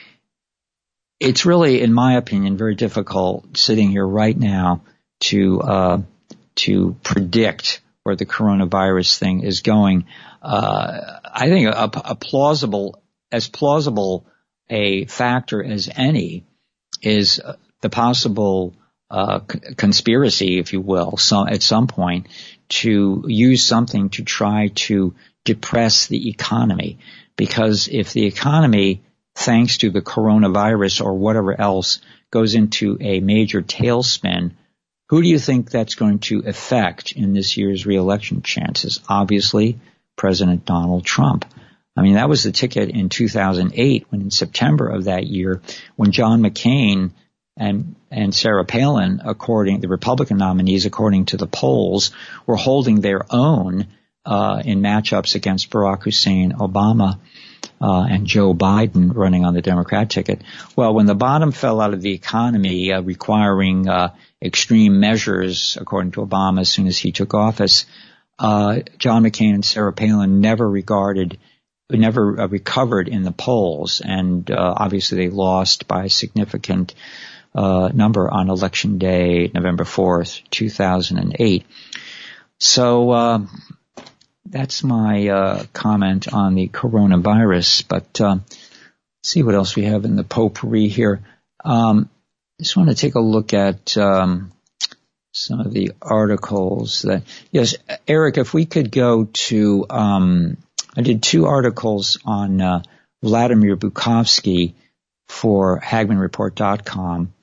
it's really, in my opinion, very difficult sitting here right now to uh, to predict where the coronavirus thing is going. Uh, I think a, a plausible, as plausible a factor as any is the possible uh, c- conspiracy, if you will, so at some point to use something to try to depress the economy. Because if the economy, thanks to the coronavirus or whatever else, goes into a major tailspin, who do you think that's going to affect in this year's reelection chances? Obviously, President Donald Trump. I mean, that was the ticket in two thousand eight, when in September of that year, when John McCain and and Sarah Palin, according the Republican nominees, according to the polls, were holding their own uh, in matchups against Barack Hussein Obama uh, and Joe Biden running on the Democrat ticket. Well, when the bottom fell out of the economy, uh, requiring uh, extreme measures, according to Obama, as soon as he took office, uh, John McCain and Sarah Palin never regarded, never uh, recovered in the polls, and uh, obviously they lost by a significant uh, number on Election Day, November fourth, two thousand eight. So uh, that's my uh, comment on the coronavirus. But uh, let's see what else we have in the potpourri here. Um, I just want to take a look at um, some of the articles that, yes, Eric, if we could go to, um, I did two articles on uh, Vladimir Bukovsky for Hagmann Report dot com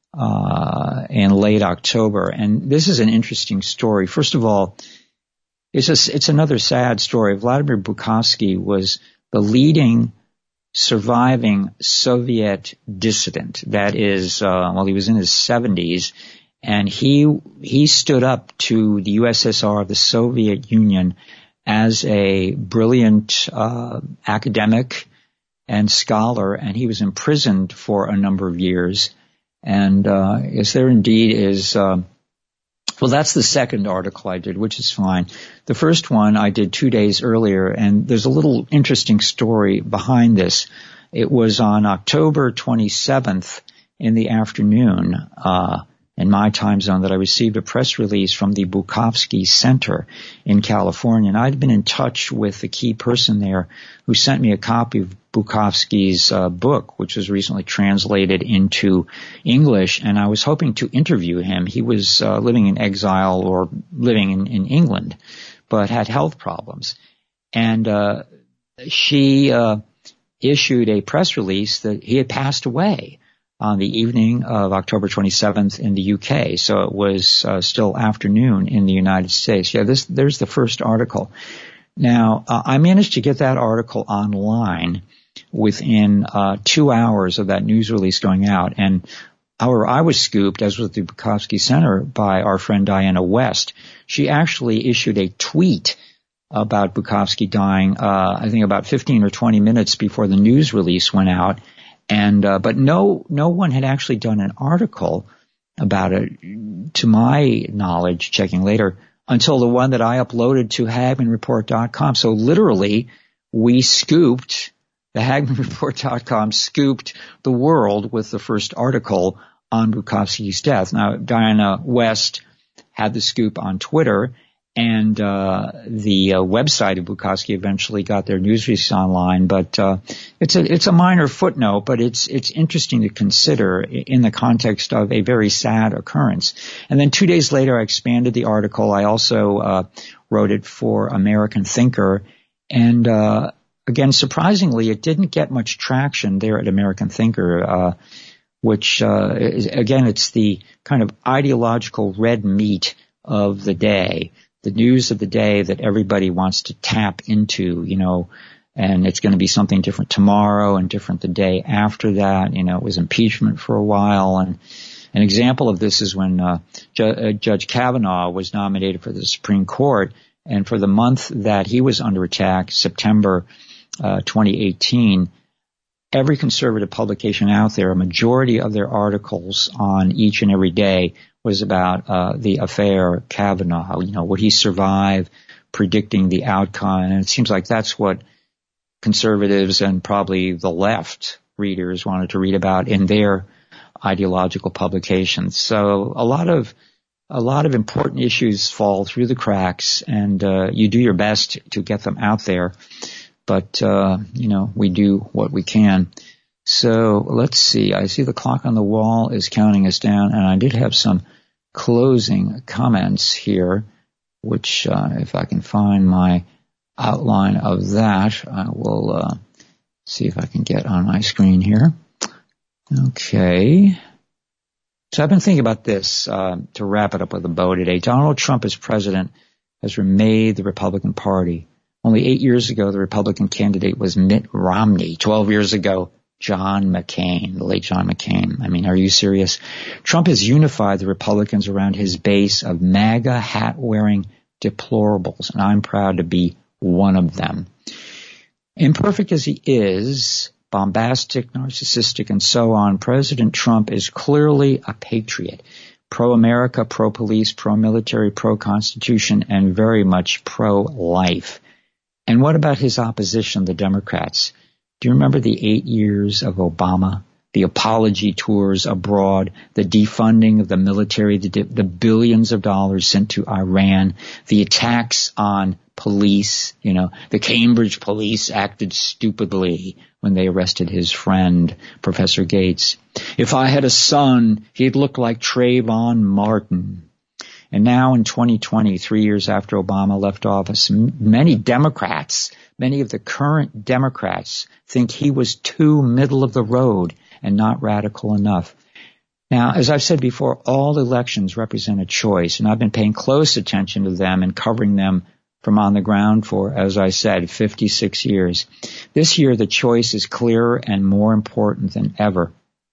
uh, in late October. And this is an interesting story. First of all, it's, a, it's another sad story. Vladimir Bukovsky was the leading surviving Soviet dissident. That is, uh, well, he was in his seventies, and he he stood up to the U S S R, the Soviet Union, as a brilliant uh, academic and scholar, and he was imprisoned for a number of years. And uh, yes, there indeed is. Uh, well, that's the second article I did, which is fine. The first one I did two days earlier, and there's a little interesting story behind this. It was on October twenty-seventh in the afternoon, uh, in my time zone, that I received a press release from the Bukovsky Center in California. And I'd been in touch with the key person there who sent me a copy of Bukovsky's uh, book, which was recently translated into English, and I was hoping to interview him. He was uh, living in exile or living in, in England, but had health problems. And uh, she uh, issued a press release that he had passed away on the evening of October twenty-seventh in the U K. So it was uh, still afternoon in the United States. Yeah, this, there's the first article. Now, uh, I managed to get that article online within uh, two hours of that news release going out. And our, I was scooped, as was the Bukovsky Center, by our friend Diana West. She actually issued a tweet about Bukovsky dying, uh, I think about fifteen or twenty minutes before the news release went out. And, uh, but no, no one had actually done an article about it, to my knowledge, checking later, until the one that I uploaded to Hagmann Report dot com. So literally, we scooped, the Hagmann Report dot com scooped the world with the first article on Bukovsky's death. Now, Diana West had the scoop on Twitter, and uh the uh, website of Bukovsky eventually got their news release online. But uh it's a it's a minor footnote, but it's it's interesting to consider in the context of a very sad occurrence. And then two days later, I expanded the article. I also uh wrote it for American Thinker, and uh again, surprisingly, it didn't get much traction there at American Thinker, uh which uh is, again, it's the kind of ideological red meat of the day. The news of the day that everybody wants to tap into, you know, and it's going to be something different tomorrow and different the day after that. You know, it was impeachment for a while. And an example of this is when uh, Ju- uh, Judge Kavanaugh was nominated for the Supreme Court. And for the month that he was under attack, September uh, twenty eighteen, every conservative publication out there, a majority of their articles on each and every day was about uh the affair Kavanaugh. You know, would he survive, predicting the outcome? And it seems like that's what conservatives and probably the left readers wanted to read about in their ideological publications. So a lot of a lot of important issues fall through the cracks, and uh you do your best to get them out there. But uh you know, we do what we can. So let's see. I see the clock on the wall is counting us down, and I did have some closing comments here, which uh, if I can find my outline of that, I will uh, see if I can get on my screen here. Okay. So I've been thinking about this uh, to wrap it up with a bow today. Donald Trump as president has remade the Republican Party. Only eight years ago, the Republican candidate was Mitt Romney. Twelve years ago, John McCain, the late John McCain. I mean, are you serious? Trump has unified the Republicans around his base of MAGA hat-wearing deplorables, and I'm proud to be one of them. Imperfect as he is, bombastic, narcissistic, and so on, President Trump is clearly a patriot. Pro-America, pro-police, pro-military, pro-constitution, and very much pro-life. And what about his opposition, the Democrats? Do you remember the eight years of Obama, the apology tours abroad, the defunding of the military, the, the billions of dollars sent to Iran, the attacks on police? You know, the Cambridge police acted stupidly when they arrested his friend, Professor Gates. If I had a son, he'd look like Trayvon Martin. And now in twenty twenty, three years after Obama left office, many Democrats, many of the current Democrats think he was too middle of the road and not radical enough. Now, as I've said before, all elections represent a choice, and I've been paying close attention to them and covering them from on the ground for, as I said, fifty-six years. This year, the choice is clearer and more important than ever.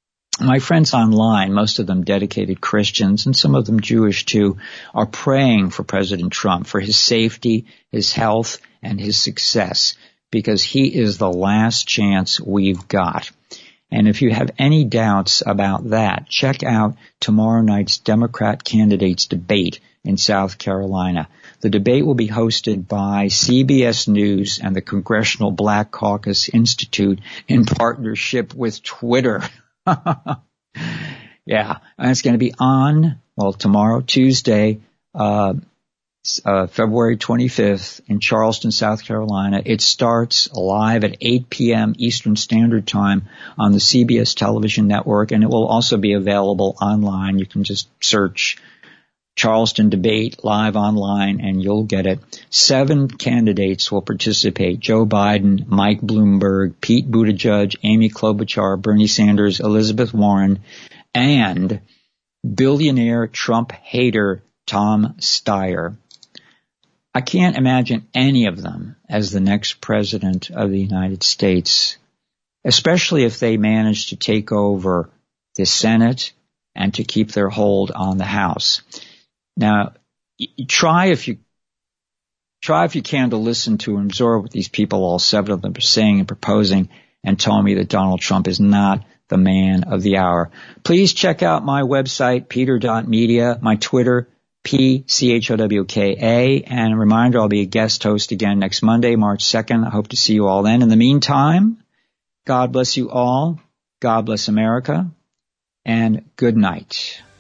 My friends online, most of them dedicated Christians and some of them Jewish too, are praying for President Trump, for his safety, his health, and his success, because he is the last chance we've got. And if you have any doubts about that, check out tomorrow night's Democrat candidates debate in South Carolina. The debate will be hosted by C B S News and the Congressional Black Caucus Institute in partnership with Twitter. Yeah, and it's going to be on, well, tomorrow, Tuesday, uh, uh, February twenty-fifth in Charleston, South Carolina. It starts live at eight p.m. Eastern Standard Time on the C B S television network, and it will also be available online. You can just search Charleston Debate live online, and you'll get it. Seven candidates will participate: Joe Biden, Mike Bloomberg, Pete Buttigieg, Amy Klobuchar, Bernie Sanders, Elizabeth Warren, and billionaire Trump hater Tom Steyer. I can't imagine any of them as the next president of the United States, especially if they manage to take over the Senate and to keep their hold on the House. Now, try if you try if you can to listen to and absorb what these people, all seven of them, are saying and proposing, and told me that Donald Trump is not the man of the hour. Please check out my website, peter dot media, my Twitter, P C H O W K A, and a reminder, I'll be a guest host again next Monday, March second. I hope to see you all then. In the meantime, God bless you all. God bless America, and good night.